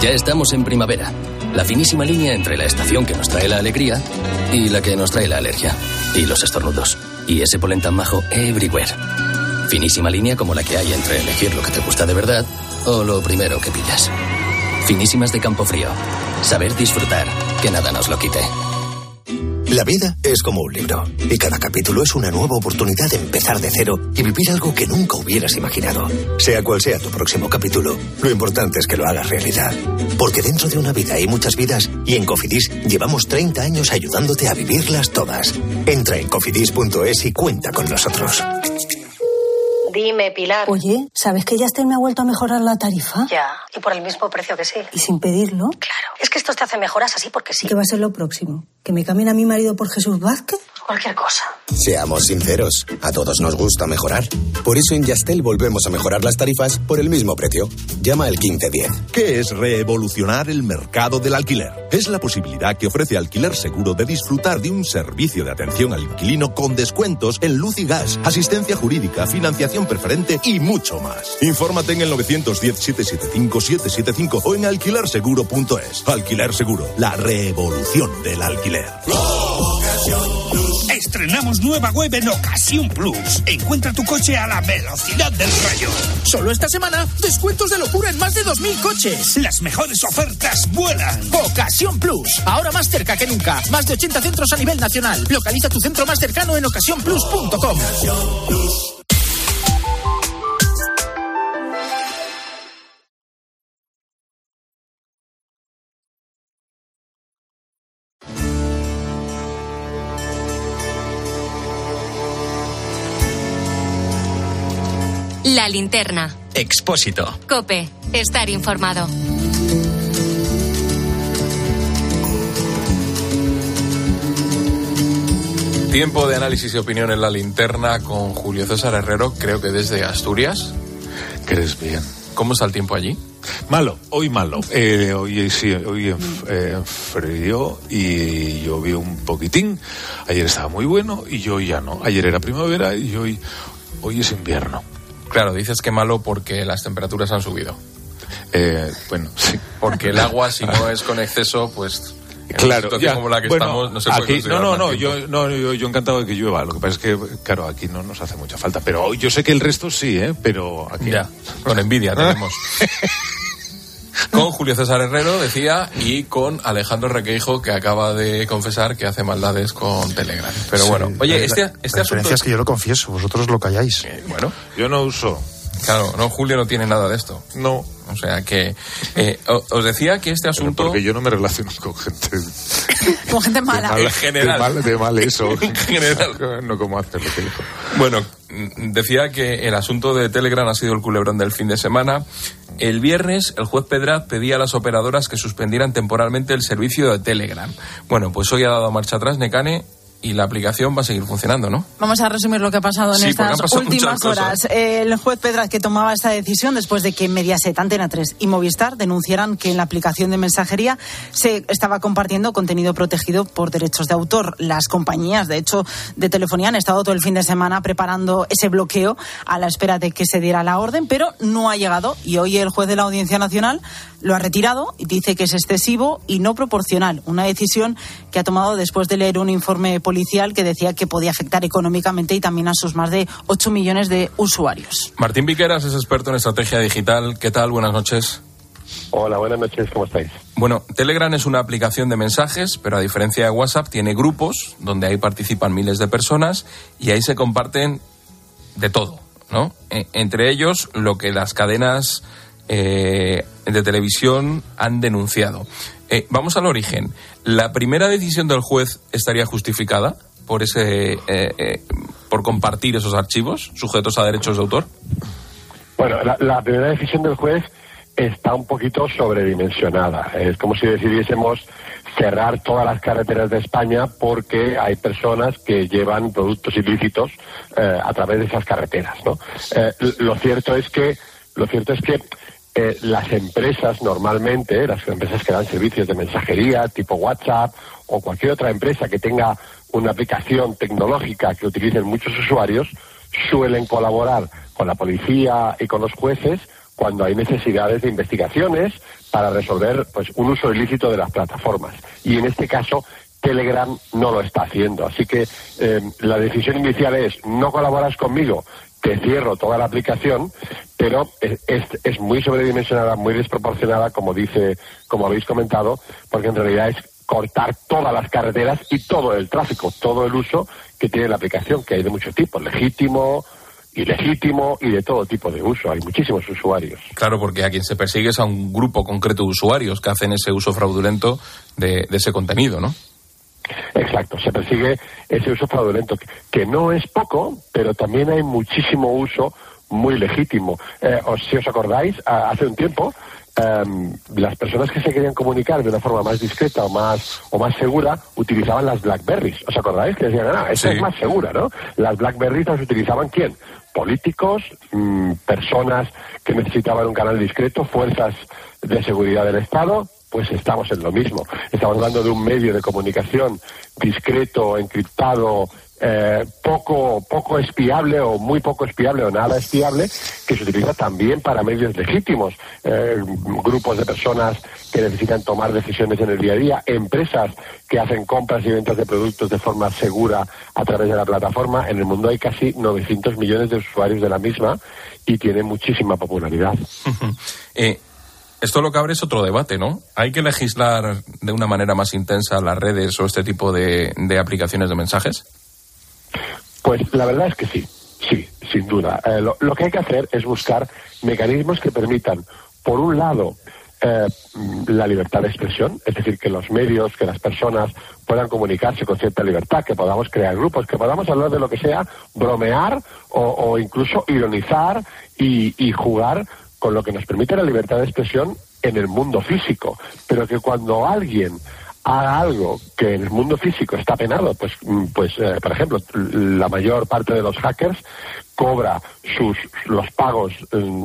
Ya estamos en primavera. La finísima línea entre la estación que nos trae la alegría y la que nos trae la alergia. Y los estornudos. Y ese polen tan majo everywhere. Finísima línea como la que hay entre elegir lo que te gusta de verdad o lo primero que pillas. Finísimas de Campofrío. Saber disfrutar, que nada nos lo quite. La vida es como un libro, y cada capítulo es una nueva oportunidad de empezar de cero y vivir algo que nunca hubieras imaginado. Sea cual sea tu próximo capítulo, lo importante es que lo hagas realidad. Porque dentro de una vida hay muchas vidas, y en Cofidis llevamos treinta años ayudándote a vivirlas todas. Entra en cofidis punto es y cuenta con nosotros. Dime, Pilar. Oye, ¿sabes que Yastel me ha vuelto a mejorar la tarifa? Ya, y por el mismo precio que sí. ¿Y sin pedirlo? Claro, es que estos te hacen mejoras así porque sí. ¿Qué va a ser lo próximo? ¿Que me cambien a mi marido por Jesús Vázquez? Cualquier cosa. Seamos sinceros, a todos nos gusta mejorar. Por eso en Yastel volvemos a mejorar las tarifas por el mismo precio. Llama al quince diez. ¿Qué es revolucionar el mercado del alquiler? Es la posibilidad que ofrece Alquiler Seguro de disfrutar de un servicio de atención al inquilino con descuentos en luz y gas, asistencia jurídica, financiación preferente y mucho más. Infórmate en el nueve uno cero, siete siete cinco, siete siete cinco o en alquiler seguro punto es. Alquiler Seguro, la revolución del alquiler. Estrenamos nueva web en Ocasión Plus. Encuentra tu coche a la velocidad del rayo. Solo esta semana, descuentos de locura en más de dos mil coches. Las mejores ofertas vuelan. Ocasión Plus, ahora más cerca que nunca. Más de ochenta centros a nivel nacional. Localiza tu centro más cercano en ocasión plus punto com. La linterna. Expósito. COPE. Estar informado. Tiempo de análisis y opinión en La Linterna con Julio César Herrero, creo que desde Asturias. ¿Crees bien? ¿Cómo está el tiempo allí? Malo, hoy malo. Eh, hoy sí, hoy en, eh, frío y llovió un poquitín. Ayer estaba muy bueno y hoy ya no. Ayer era primavera y hoy, hoy es invierno. Claro, dices que malo porque las temperaturas han subido. Eh, bueno, sí. Porque el agua, si no es con exceso, pues... Claro, ya, como la que bueno, estamos, no se puede aquí, no, no, no, yo, no yo, yo encantado de que llueva. Lo que pasa es que, claro, aquí no nos hace mucha falta. Pero yo sé que el resto sí, ¿eh? Pero aquí... Ya, con envidia tenemos. Con Julio César Herrero, decía, y con Alejandro Requeijo, que acaba de confesar que hace maldades con Telegram. Pero sí, bueno, oye, la, este, la, este la asunto... diferencia es que yo lo confieso, vosotros lo calláis. Eh, bueno, yo no uso... Claro, no, Julio no tiene nada de esto. No. O sea que... Eh, os decía que este asunto... Pero porque yo no me relaciono con gente... Con gente mala. De mal, en general. De mal, de mal eso. En general. No como hace lo que dijo. Bueno, decía que el asunto de Telegram ha sido el culebrón del fin de semana. El viernes, el juez Pedraz pedía a las operadoras que suspendieran temporalmente el servicio de Telegram. Bueno, pues hoy ha dado marcha atrás Nekane y la aplicación va a seguir funcionando, ¿no? Vamos a resumir lo que ha pasado en sí, estas pasado últimas horas. El juez Pedraz, que tomaba esta decisión después de que Mediaset, Antena tres y Movistar denunciaran que en la aplicación de mensajería se estaba compartiendo contenido protegido por derechos de autor. Las compañías, de hecho, de telefonía han estado todo el fin de semana preparando ese bloqueo a la espera de que se diera la orden, pero no ha llegado y hoy el juez de la Audiencia Nacional lo ha retirado y dice que es excesivo y no proporcional. Una decisión que ha tomado después de leer un informe policial que decía que podía afectar económicamente y también a sus más de ocho millones de usuarios. Martín Piqueras es experto en estrategia digital. ¿Qué tal? Buenas noches. Hola, buenas noches. ¿Cómo estáis? Bueno, Telegram es una aplicación de mensajes, pero a diferencia de WhatsApp tiene grupos donde ahí participan miles de personas y ahí se comparten de todo, ¿no? E- entre ellos lo que las cadenas eh, de televisión han denunciado. Eh, vamos al origen. ¿La primera decisión del juez estaría justificada por ese, eh, eh, por compartir esos archivos sujetos a derechos de autor? Bueno, la, la primera decisión del juez está un poquito sobredimensionada. Es como si decidiésemos cerrar todas las carreteras de España porque hay personas que llevan productos ilícitos eh, a través de esas carreteras, ¿no? Eh, lo cierto es que, lo cierto es que Eh, las empresas normalmente, las empresas que dan servicios de mensajería tipo WhatsApp o cualquier otra empresa que tenga una aplicación tecnológica que utilicen muchos usuarios, suelen colaborar con la policía y con los jueces cuando hay necesidades de investigaciones para resolver pues un uso ilícito de las plataformas. Y en este caso, Telegram no lo está haciendo. Así que eh, la decisión inicial es: no colaboras conmigo, te cierro toda la aplicación, pero es, es, es muy sobredimensionada, muy desproporcionada, como dice, como habéis comentado, porque en realidad es cortar todas las carreteras y todo el tráfico, todo el uso que tiene la aplicación, que hay de muchos tipos, legítimo, ilegítimo y de todo tipo de uso. Hay muchísimos usuarios. Claro, porque a quien se persigue es a un grupo concreto de usuarios que hacen ese uso fraudulento de, de ese contenido, ¿no? Exacto, se persigue ese uso fraudulento, que no es poco, pero también hay muchísimo uso muy legítimo. Eh, os, si os acordáis, a, hace un tiempo, eh, las personas que se querían comunicar de una forma más discreta o más o más segura utilizaban las BlackBerries. ¿Os acordáis? Que decían, ah, esta sí. es más segura, ¿no? Las BlackBerries las utilizaban ¿quién? Políticos, mmm, personas que necesitaban un canal discreto, fuerzas de seguridad del Estado. Pues estamos en lo mismo. Estamos hablando de un medio de comunicación discreto, encriptado, eh, poco poco espiable o muy poco espiable o nada espiable, que se utiliza también para medios legítimos. Eh, grupos de personas que necesitan tomar decisiones en el día a día, empresas que hacen compras y ventas de productos de forma segura a través de la plataforma. En el mundo hay casi novecientos millones de usuarios de la misma y tiene muchísima popularidad. eh... Esto lo que abre es otro debate, ¿no? ¿Hay que legislar de una manera más intensa las redes o este tipo de, de aplicaciones de mensajes? Pues la verdad es que sí, sí, sin duda. Eh, lo, lo que hay que hacer es buscar mecanismos que permitan, por un lado, eh, la libertad de expresión, es decir, que los medios, que las personas puedan comunicarse con cierta libertad, que podamos crear grupos, que podamos hablar de lo que sea, bromear o, o incluso ironizar y, y jugar con lo que nos permite la libertad de expresión en el mundo físico, pero que cuando alguien haga algo que en el mundo físico está penado, pues, pues eh, por ejemplo, la mayor parte de los hackers cobra sus los pagos eh,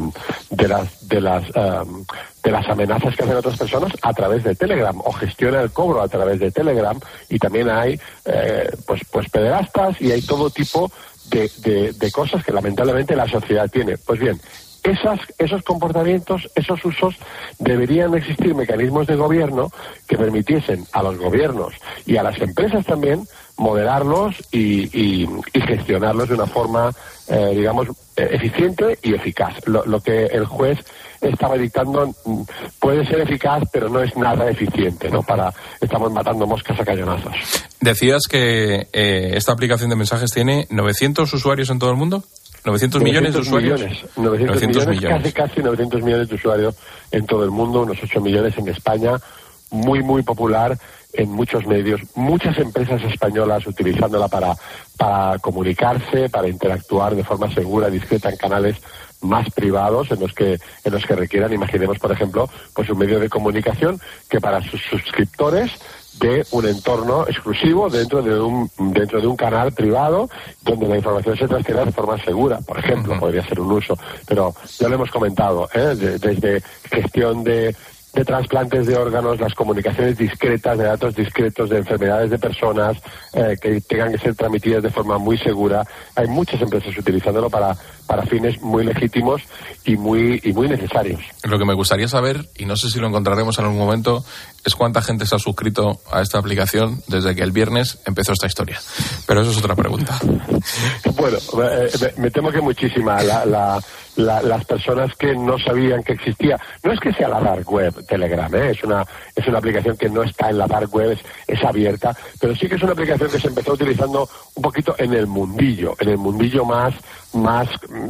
de las de las eh, de las amenazas que hacen otras personas a través de Telegram, o gestiona el cobro a través de Telegram, y también hay eh, pues pues pederastas y hay todo tipo de, de, de cosas que lamentablemente la sociedad tiene. Pues bien, Esas, esos comportamientos, esos usos, deberían existir mecanismos de gobierno que permitiesen a los gobiernos y a las empresas también moderarlos y, y, y gestionarlos de una forma, eh, digamos, eficiente y eficaz. Lo, lo que el juez estaba dictando puede ser eficaz, pero no es nada eficiente, ¿no? Para, estamos matando moscas a cañonazos. Decías que eh, esta aplicación de mensajes tiene novecientos usuarios en todo el mundo. ¿novecientos millones de usuarios? Millones, novecientos, novecientos millones, millones, casi casi novecientos millones de usuarios en todo el mundo, unos ocho millones en España, muy muy popular en muchos medios, muchas empresas españolas utilizándola para, para comunicarse, para interactuar de forma segura, discreta en canales más privados en los que en los que requieran. Imaginemos, por ejemplo, pues un medio de comunicación que para sus suscriptores de un entorno exclusivo dentro de un dentro de un canal privado donde la información se transfiere de forma segura, por ejemplo. Uh-huh. Podría ser un uso, pero ya lo hemos comentado, ¿eh? de, desde gestión de de trasplantes de órganos, las comunicaciones discretas, de datos discretos, de enfermedades de personas eh, que tengan que ser transmitidas de forma muy segura. Hay muchas empresas utilizándolo para, para fines muy legítimos y muy, y muy necesarios. Lo que me gustaría saber, y no sé si lo encontraremos en algún momento, es cuánta gente se ha suscrito a esta aplicación desde que el viernes empezó esta historia. Pero eso es otra pregunta. Bueno, eh, me, me temo que muchísima. La, la, la, las personas que no sabían que existía. No es que sea la dark web Telegram, ¿eh? es una es una aplicación que no está en la dark web, es, es abierta, pero sí que es una aplicación que se empezó utilizando un poquito en el mundillo, en el mundillo más más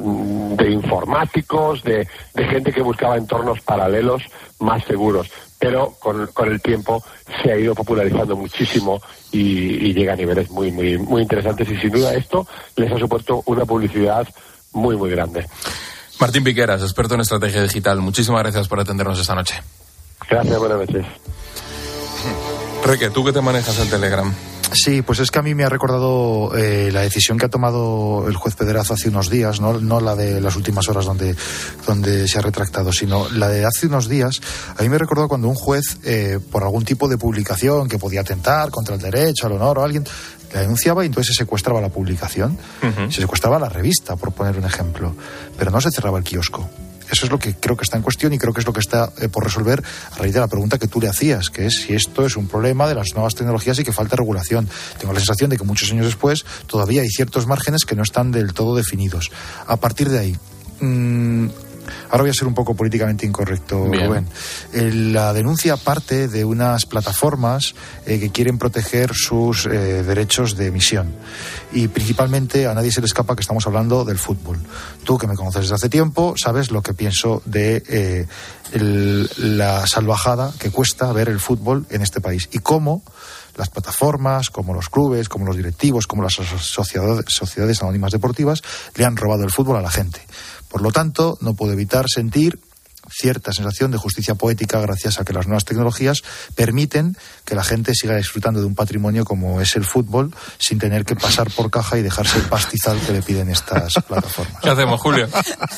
de informáticos, de, de gente que buscaba entornos paralelos más seguros. Pero con, con el tiempo se ha ido popularizando muchísimo y, y llega a niveles muy, muy, muy interesantes, y sin duda esto les ha supuesto una publicidad muy, muy grande. Martín Piqueras, experto en estrategia digital, muchísimas gracias por atendernos esta noche. Gracias, buenas noches. Reque, ¿tú qué te manejas en Telegram? Sí, pues es que a mí me ha recordado eh, la decisión que ha tomado el juez Pederazo hace unos días, no, no la de las últimas horas donde, donde se ha retractado, sino la de hace unos días. A mí me recordó cuando un juez, eh, por algún tipo de publicación que podía atentar contra el derecho, al honor o alguien, la denunciaba y entonces se secuestraba la publicación, uh-huh. se secuestraba la revista, por poner un ejemplo, pero no se cerraba el kiosco. Eso es lo que creo que está en cuestión y creo que es lo que está eh, por resolver a raíz de la pregunta que tú le hacías, que es si esto es un problema de las nuevas tecnologías y que falta regulación. Tengo la sensación de que muchos años después todavía hay ciertos márgenes que no están del todo definidos. A partir de ahí... Mmm, Ahora voy a ser un poco políticamente incorrecto, Bien. Rubén. Eh, la denuncia parte de unas plataformas eh, que quieren proteger sus eh, derechos de emisión. Y principalmente a nadie se le escapa que estamos hablando del fútbol. Tú, que me conoces desde hace tiempo, sabes lo que pienso de eh, el, la salvajada que cuesta ver el fútbol en este país. Y cómo las plataformas, como los clubes, como los directivos, como las sociedades, sociedades anónimas deportivas, le han robado el fútbol a la gente. Por lo tanto, no puedo evitar sentir cierta sensación de justicia poética gracias a que las nuevas tecnologías permiten que la gente siga disfrutando de un patrimonio como es el fútbol sin tener que pasar por caja y dejarse el pastizal que le piden estas plataformas. ¿Qué hacemos, Julio?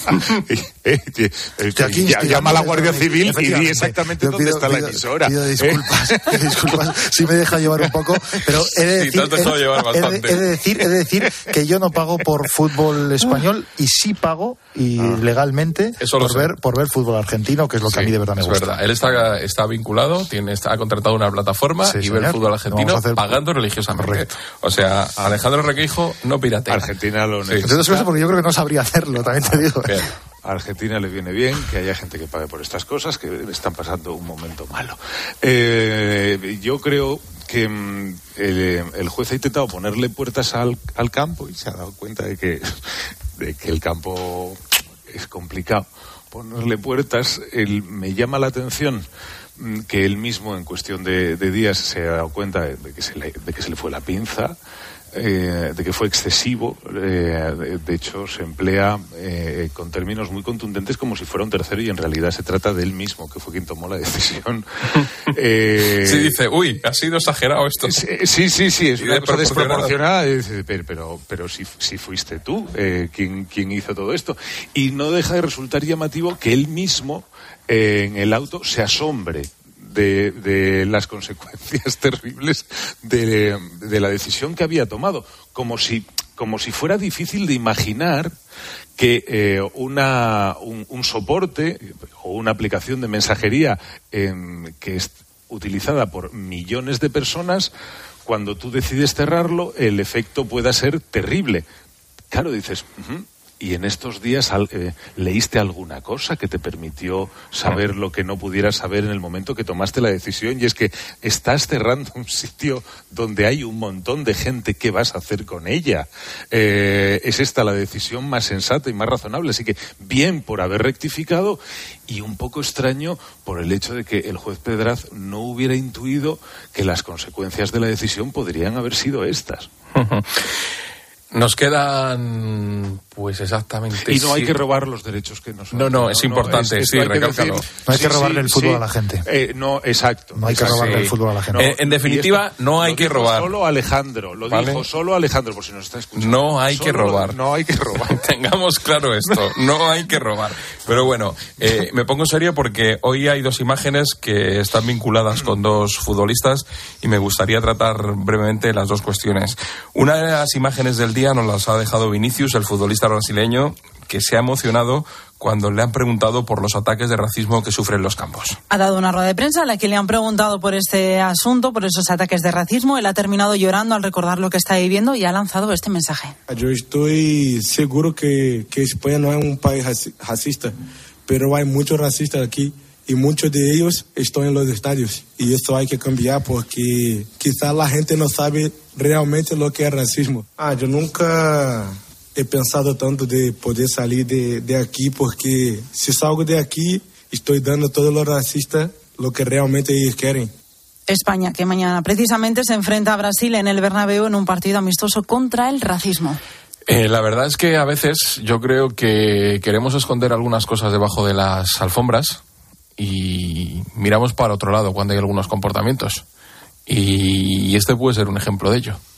Aquí llama a la Guardia Civil y di exactamente dónde pido, está la emisora. Pido disculpas, ¿eh? pido disculpas si me deja llevar un poco, pero he de decir, sí, te has dejado llevar bastante. He, he, de decir, he de decir que yo no pago por fútbol español y sí pago y ah, legalmente por ver, por ver fútbol argentino, que es lo que sí, a mí de verdad me es gusta. Verdad. Él está, está vinculado, tiene, está, ha contratado una plataforma sí, y señor. ve el fútbol argentino hacer... pagando religiosamente. Correcto. O sea, Alejandro Requeijo no piratea. Argentina lo necesita. Sí. Entonces, porque yo creo que no sabría hacerlo, también te digo. Bien. A Argentina le viene bien que haya gente que pague por estas cosas, que están pasando un momento malo. Eh, yo creo que mm, el, el juez ha intentado ponerle puertas al, al campo y se ha dado cuenta de que, de que el campo es complicado. Ponerle puertas, él, me llama la atención que él mismo en cuestión de, de días se ha dado cuenta de, de, que se le, de que se le fue la pinza, eh, de que fue excesivo, eh, de, de hecho se emplea eh, con términos muy contundentes como si fuera un tercero y en realidad se trata de él mismo, que fue quien tomó la decisión. eh, sí, dice, uy, ha sido exagerado esto. Sí, sí, sí, es una cosa desproporcionada, pero, pero, pero si, si fuiste tú eh, quien, quien hizo todo esto. Y no deja de resultar llamativo que él mismo eh, en el auto se asombre De, de las consecuencias terribles de, de la decisión que había tomado, como si, como si fuera difícil de imaginar que eh, una, un, un soporte o una aplicación de mensajería eh, que es utilizada por millones de personas, cuando tú decides cerrarlo, el efecto pueda ser terrible. Claro, dices... Uh-huh. ¿Y en estos días eh, leíste alguna cosa que te permitió saber lo que no pudieras saber en el momento que tomaste la decisión? Y es que estás cerrando un sitio donde hay un montón de gente. ¿Qué vas a hacer con ella? Eh, es esta la decisión más sensata y más razonable. Así que bien por haber rectificado y un poco extraño por el hecho de que el juez Pedraz no hubiera intuido que las consecuencias de la decisión podrían haber sido estas. Nos quedan, pues exactamente... Y no hay que robar los derechos que nos... No, no, no es no, importante, es, sí, recálcalo. No hay sí, que robarle sí, el fútbol sí. a la gente. Eh, no, exacto. No hay que exacto. robarle Sí. el fútbol a la gente. No, eh, en definitiva, esto, no hay que robar. Solo Alejandro, lo ¿Vale? dijo solo Alejandro, por si nos está escuchando. No hay solo que robar. No hay que robar. Tengamos claro esto, no hay que robar. Pero bueno, eh, me pongo serio porque hoy hay dos imágenes que están vinculadas con dos futbolistas y me gustaría tratar brevemente las dos cuestiones. Una de las imágenes del día nos las ha dejado Vinicius, el futbolista brasileño, que se ha emocionado cuando le han preguntado por los ataques de racismo que sufren los campos. Ha dado una rueda de prensa en la que le han preguntado por este asunto, por esos ataques de racismo. Él ha terminado llorando al recordar lo que está viviendo y ha lanzado este mensaje. Yo estoy seguro que, que España no es un país racista, pero hay muchos racistas aquí y muchos de ellos están en los estadios. Y eso hay que cambiar porque quizás la gente no sabe realmente lo que es racismo. Ah, yo nunca he pensado tanto de poder salir de, de aquí porque si salgo de aquí estoy dando a todos los racistas lo que realmente ellos quieren. España, que mañana precisamente se enfrenta a Brasil en el Bernabéu en un partido amistoso contra el racismo. Eh, la verdad es que a veces yo creo que queremos esconder algunas cosas debajo de las alfombras y miramos para otro lado cuando hay algunos comportamientos. Y este puede ser un ejemplo de ello.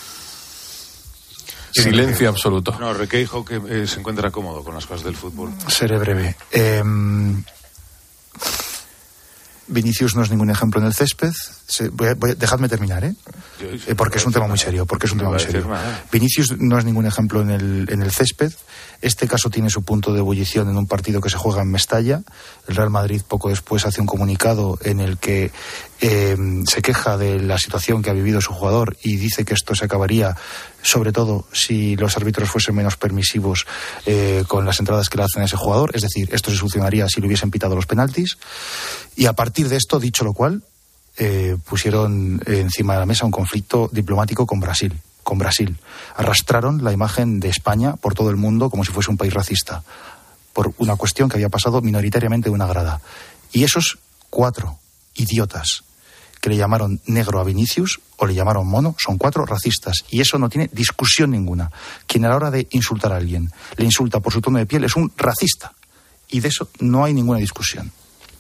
Silencio absoluto. No, Requeijo que eh, se encuentra cómodo con las cosas del fútbol. Seré breve. Eh, Vinicius no es ningún ejemplo en el césped. Se, voy a, voy a, dejadme terminar, ¿eh? eh porque es un tema muy serio. Porque es un tema muy serio. Vinicius no es ningún ejemplo en el, en el césped. Este caso tiene su punto de ebullición en un partido que se juega en Mestalla. El Real Madrid poco después hace un comunicado en el que eh, se queja de la situación que ha vivido su jugador y dice que esto se acabaría, sobre todo si los árbitros fuesen menos permisivos eh, con las entradas que le hacen a ese jugador. Es decir, esto se solucionaría si le hubiesen pitado los penaltis. Y a partir de esto, dicho lo cual, eh, pusieron encima de la mesa un conflicto diplomático con Brasil. Con Brasil. Arrastraron la imagen de España por todo el mundo como si fuese un país racista, por una cuestión que había pasado minoritariamente de una grada. Y esos cuatro idiotas que le llamaron negro a Vinicius o le llamaron mono son cuatro racistas. Y eso no tiene discusión ninguna. Quien a la hora de insultar a alguien le insulta por su tono de piel es un racista. Y de eso no hay ninguna discusión.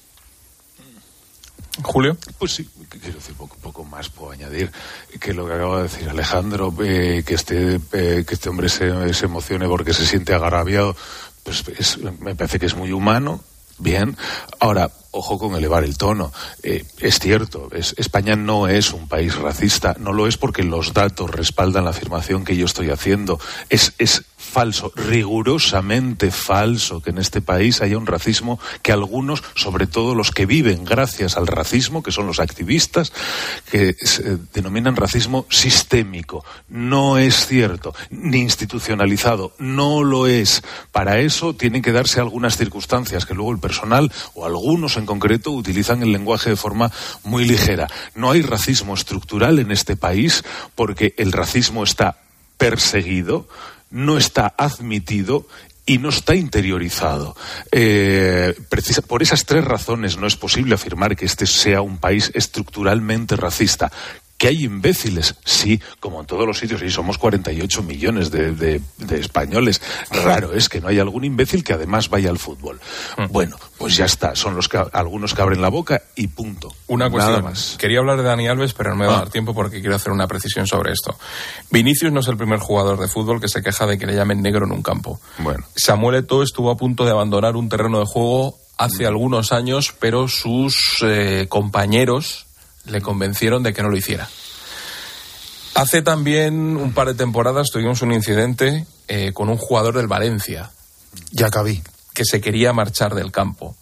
Julio. Pues sí, quiero decir, poco, poco más puedo añadir que lo que acaba de decir Alejandro, eh, que este eh, que este hombre se, se emocione porque se siente agraviado, pues es, me parece que es muy humano. Bien, ahora, ojo con elevar el tono. Eh, es cierto, es, España no es un país racista, no lo es porque los datos respaldan la afirmación que yo estoy haciendo. Es, es falso, rigurosamente falso que en este país haya un racismo que algunos, sobre todo los que viven gracias al racismo, que son los activistas, que se denominan racismo sistémico. No es cierto, ni institucionalizado, no lo es. Para eso tienen que darse algunas circunstancias que luego el personal o algunos en concreto utilizan el lenguaje de forma muy ligera. No hay racismo estructural en este país porque el racismo está perseguido, no está admitido y no está interiorizado. Eh, precisa, por esas tres razones no es posible afirmar que este sea un país estructuralmente racista. ¿Que hay imbéciles? Sí, como en todos los sitios, y somos cuarenta y ocho millones de, de, de españoles. Raro es que no haya algún imbécil que además vaya al fútbol. Mm. Bueno, pues ya está, son los que, algunos que abren la boca y punto. Una cuestión Nada más. Quería hablar de Dani Alves, pero no me va a ah. dar tiempo porque quiero hacer una precisión sobre esto. Vinicius no es el primer jugador de fútbol que se queja de que le llamen negro en un campo. Bueno. Samuel Eto'o estuvo a punto de abandonar un terreno de juego hace mm. algunos años, pero sus eh, compañeros le convencieron de que no lo hiciera. Hace también un par de temporadas tuvimos un incidente eh, con un jugador del Valencia, Jacabí, que se quería marchar del campo.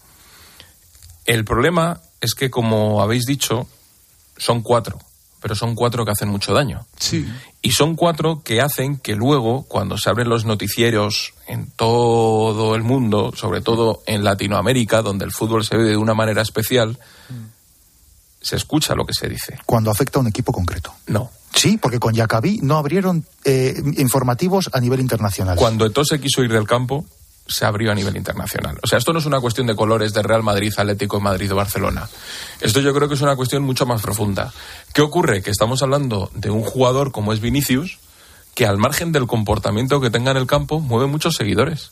El problema es que, como habéis dicho, son cuatro, pero son cuatro que hacen mucho daño. Sí. Y son cuatro que hacen que luego, cuando se abren los noticieros en todo el mundo, sobre todo en Latinoamérica, donde el fútbol se vive de una manera especial, se escucha lo que se dice. Cuando afecta a un equipo concreto. No. Sí, porque con Jacabí no abrieron eh, informativos a nivel internacional. Cuando Eto'o se quiso ir del campo, se abrió a nivel internacional. O sea, esto no es una cuestión de colores de Real Madrid, Atlético de Madrid o Barcelona. Esto yo creo que es una cuestión mucho más profunda. ¿Qué ocurre? Que estamos hablando de un jugador como es Vinicius, que al margen del comportamiento que tenga en el campo, mueve muchos seguidores.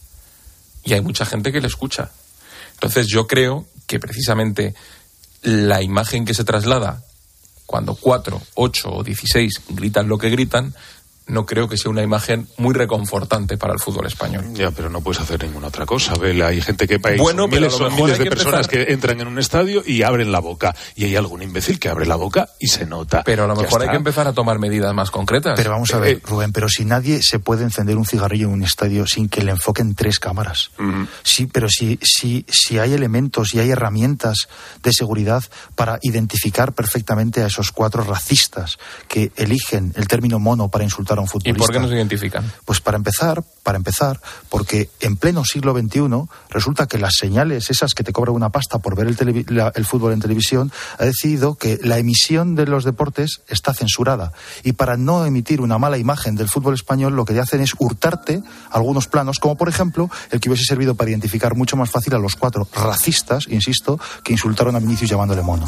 Y hay mucha gente que le escucha. Entonces yo creo que precisamente la imagen que se traslada cuando cuatro, ocho o dieciséis gritan lo que gritan, no creo que sea una imagen muy reconfortante para el fútbol español. Ya, pero no puedes hacer ninguna otra cosa. Vela, hay gente que hay bueno, son miles, son miles de personas empezar... que entran en un estadio y abren la boca. Y hay algún imbécil que abre la boca y se nota. Pero a lo ya mejor está. hay que empezar a tomar medidas más concretas. Pero vamos a ver, eh, Rubén, pero si nadie se puede encender un cigarrillo en un estadio sin que le enfoquen tres cámaras. Uh-huh. Sí, pero si, si, si hay elementos y hay herramientas de seguridad para identificar perfectamente a esos cuatro racistas que eligen el término mono para insultar a un futbolista. ¿Y por qué no se identifican? Pues para empezar, para empezar, porque en pleno siglo veintiuno resulta que las señales esas que te cobran una pasta por ver el, televi- la, el fútbol en televisión ha decidido que la emisión de los deportes está censurada y para no emitir una mala imagen del fútbol español lo que hacen es hurtarte algunos planos, como por ejemplo el que hubiese servido para identificar mucho más fácil a los cuatro racistas, insisto, que insultaron a Vinicius llamándole mono.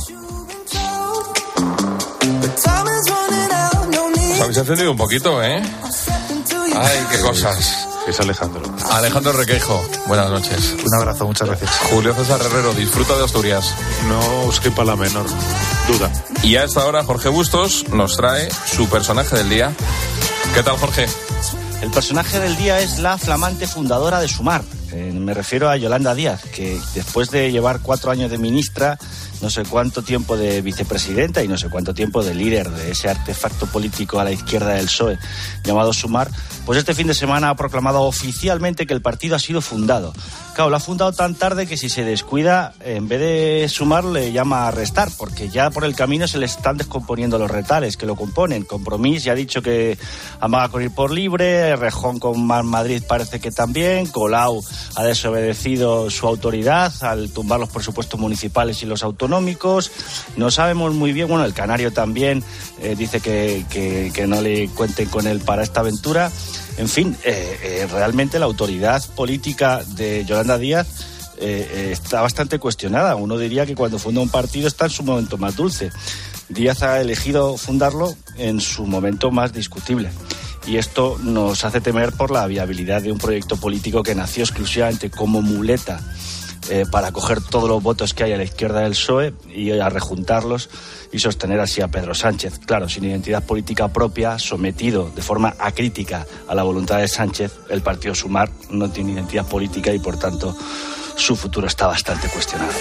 Os habéis encendido un poquito, ¿eh? Ay, qué cosas. Es Alejandro. Alejandro Requeijo, buenas noches. Un abrazo, muchas gracias. Julio César Herrero, disfruta de Asturias. No os quepa la menor duda. Y a esta hora Jorge Bustos nos trae su personaje del día. ¿Qué tal, Jorge? El personaje del día es la flamante fundadora de Sumar. Eh, me refiero a Yolanda Díaz, que después de llevar cuatro años de ministra no sé cuánto tiempo de vicepresidenta y no sé cuánto tiempo de líder de ese artefacto político a la izquierda del P S O E llamado Sumar, pues este fin de semana ha proclamado oficialmente que el partido ha sido fundado. Claro, lo ha fundado tan tarde que si se descuida, en vez de sumar, le llama a restar, porque ya por el camino se le están descomponiendo los retales que lo componen. Compromís ya ha dicho que amaga con ir por libre, Rejón con Más Madrid parece que también, Colau ha desobedecido su autoridad al tumbar los presupuestos municipales y los autonómicos. No sabemos muy bien, bueno, el Canario también eh, dice que, que, que no le cuenten con él para esta aventura. En fin, eh, eh, realmente la autoridad política de Yolanda Díaz eh, eh, está bastante cuestionada. Uno diría que cuando funda un partido está en su momento más dulce. Díaz ha elegido fundarlo en su momento más discutible. Y esto nos hace temer por la viabilidad de un proyecto político que nació exclusivamente como muleta eh, para coger todos los votos que hay a la izquierda del P S O E y a rejuntarlos y sostener así a Pedro Sánchez. Claro, sin identidad política propia, sometido de forma acrítica a la voluntad de Sánchez, el partido Sumar no tiene identidad política y por tanto su futuro está bastante cuestionado.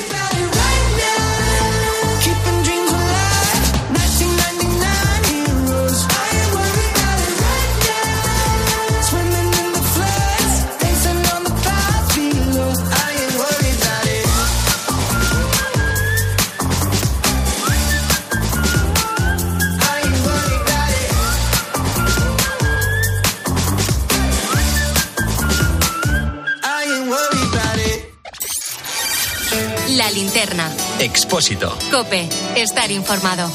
La linterna. Expósito. COPE. Estar informado.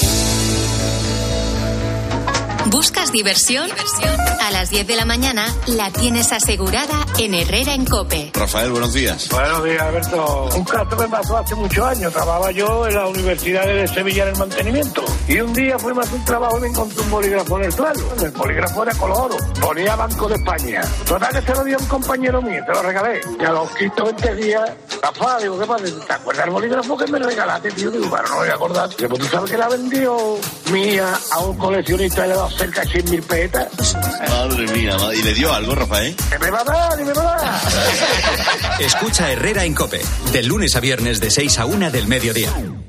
¿Buscas diversión? A las diez de la mañana la tienes asegurada en Herrera en COPE. Rafael, buenos días. Buenos días, Alberto. Un caso me pasó hace muchos años. Trabajaba yo en la Universidad de Sevilla en el mantenimiento. Y un día fuimos a hacer un trabajo y me encontré un bolígrafo en el suelo. El bolígrafo era color oro. Ponía Banco de España. Total que se lo dio a un compañero mío, te lo regalé. Y a los quince veinte días, Rafa, digo, ¿qué pasa? ¿Te acuerdas del bolígrafo que me regalaste, tío? Digo, bueno, no me voy a acordar. Digo, pues tú sabes que la vendió mía a un coleccionista y le ha dado cerca de cien mil pesetas. Madre mía, ¿y le dio algo, Rafael? ¿Qué me va a dar? ¿Y me va a dar? Escucha Herrera en COPE, de lunes a viernes de seis a una del mediodía.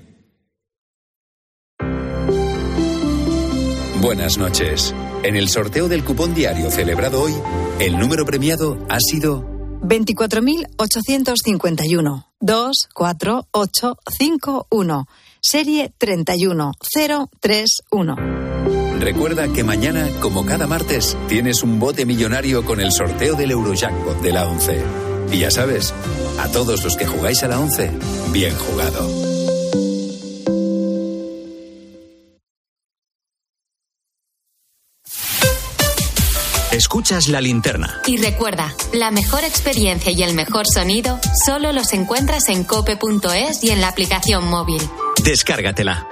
Buenas noches. En el sorteo del cupón diario celebrado hoy, el número premiado ha sido veinticuatro mil ochocientos cincuenta y uno, dos cuatro ocho cinco uno, serie treinta y uno cero tres uno. Recuerda que mañana, como cada martes, tienes un bote millonario con el sorteo del Eurojackpot de la once. Y ya sabes, a todos los que jugáis a la once, bien jugado. Escuchas La Linterna. Y recuerda, la mejor experiencia y el mejor sonido solo los encuentras en cope punto es y en la aplicación móvil. Descárgatela.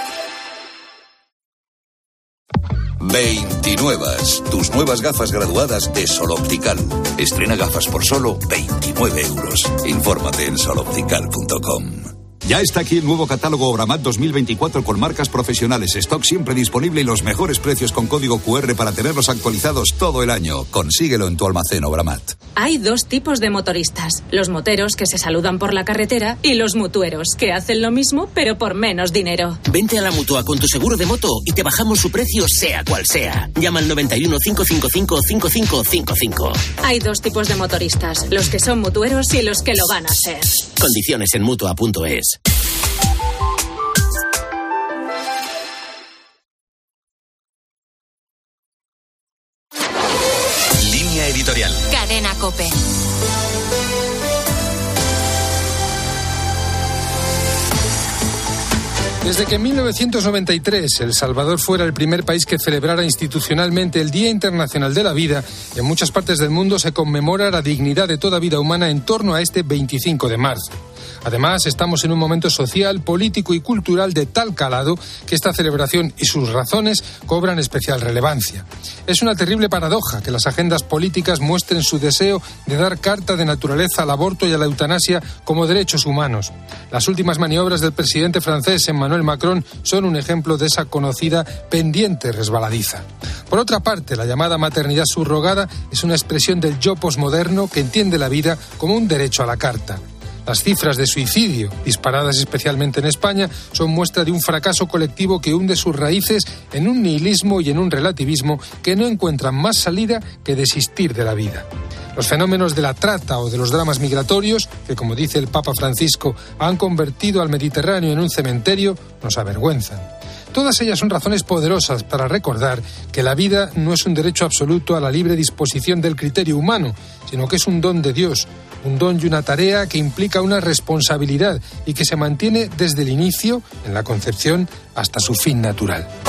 veintinuevas, tus nuevas gafas graduadas de Sol Optical. Estrena gafas por solo veintinueve euros. Infórmate en sol optical punto com. Ya está aquí el nuevo catálogo Obramat dos mil veinticuatro con marcas profesionales, stock siempre disponible y los mejores precios con código cu erre para tenerlos actualizados todo el año. Consíguelo en tu almacén Obramat. Hay dos tipos de motoristas, los moteros que se saludan por la carretera y los mutueros que hacen lo mismo pero por menos dinero. Vente a la Mutua con tu seguro de moto y te bajamos su precio sea cual sea. Llama al noventa y uno, cincuenta y cinco, cincuenta y cinco cincuenta y cinco. Hay dos tipos de motoristas, los que son mutueros y los que lo van a ser. Condiciones en mutua punto es. Línea editorial. Cadena COPE. Desde que en mil novecientos noventa y tres El Salvador fuera el primer país que celebrara institucionalmente el Día Internacional de la Vida, en muchas partes del mundo se conmemora la dignidad de toda vida humana en torno a este veinticinco de marzo. Además, estamos en un momento social, político y cultural de tal calado que esta celebración y sus razones cobran especial relevancia. Es una terrible paradoja que las agendas políticas muestren su deseo de dar carta de naturaleza al aborto y a la eutanasia como derechos humanos. Las últimas maniobras del presidente francés Emmanuel Macron son un ejemplo de esa conocida pendiente resbaladiza. Por otra parte, la llamada maternidad subrogada es una expresión del yo posmoderno que entiende la vida como un derecho a la carta. Las cifras de suicidio, disparadas especialmente en España, son muestra de un fracaso colectivo que hunde sus raíces en un nihilismo y en un relativismo que no encuentran más salida que desistir de la vida. Los fenómenos de la trata o de los dramas migratorios, que como dice el Papa Francisco, han convertido al Mediterráneo en un cementerio, nos avergüenzan. Todas ellas son razones poderosas para recordar que la vida no es un derecho absoluto a la libre disposición del criterio humano, sino que es un don de Dios, un don y una tarea que implica una responsabilidad y que se mantiene desde el inicio, en la concepción, hasta su fin natural.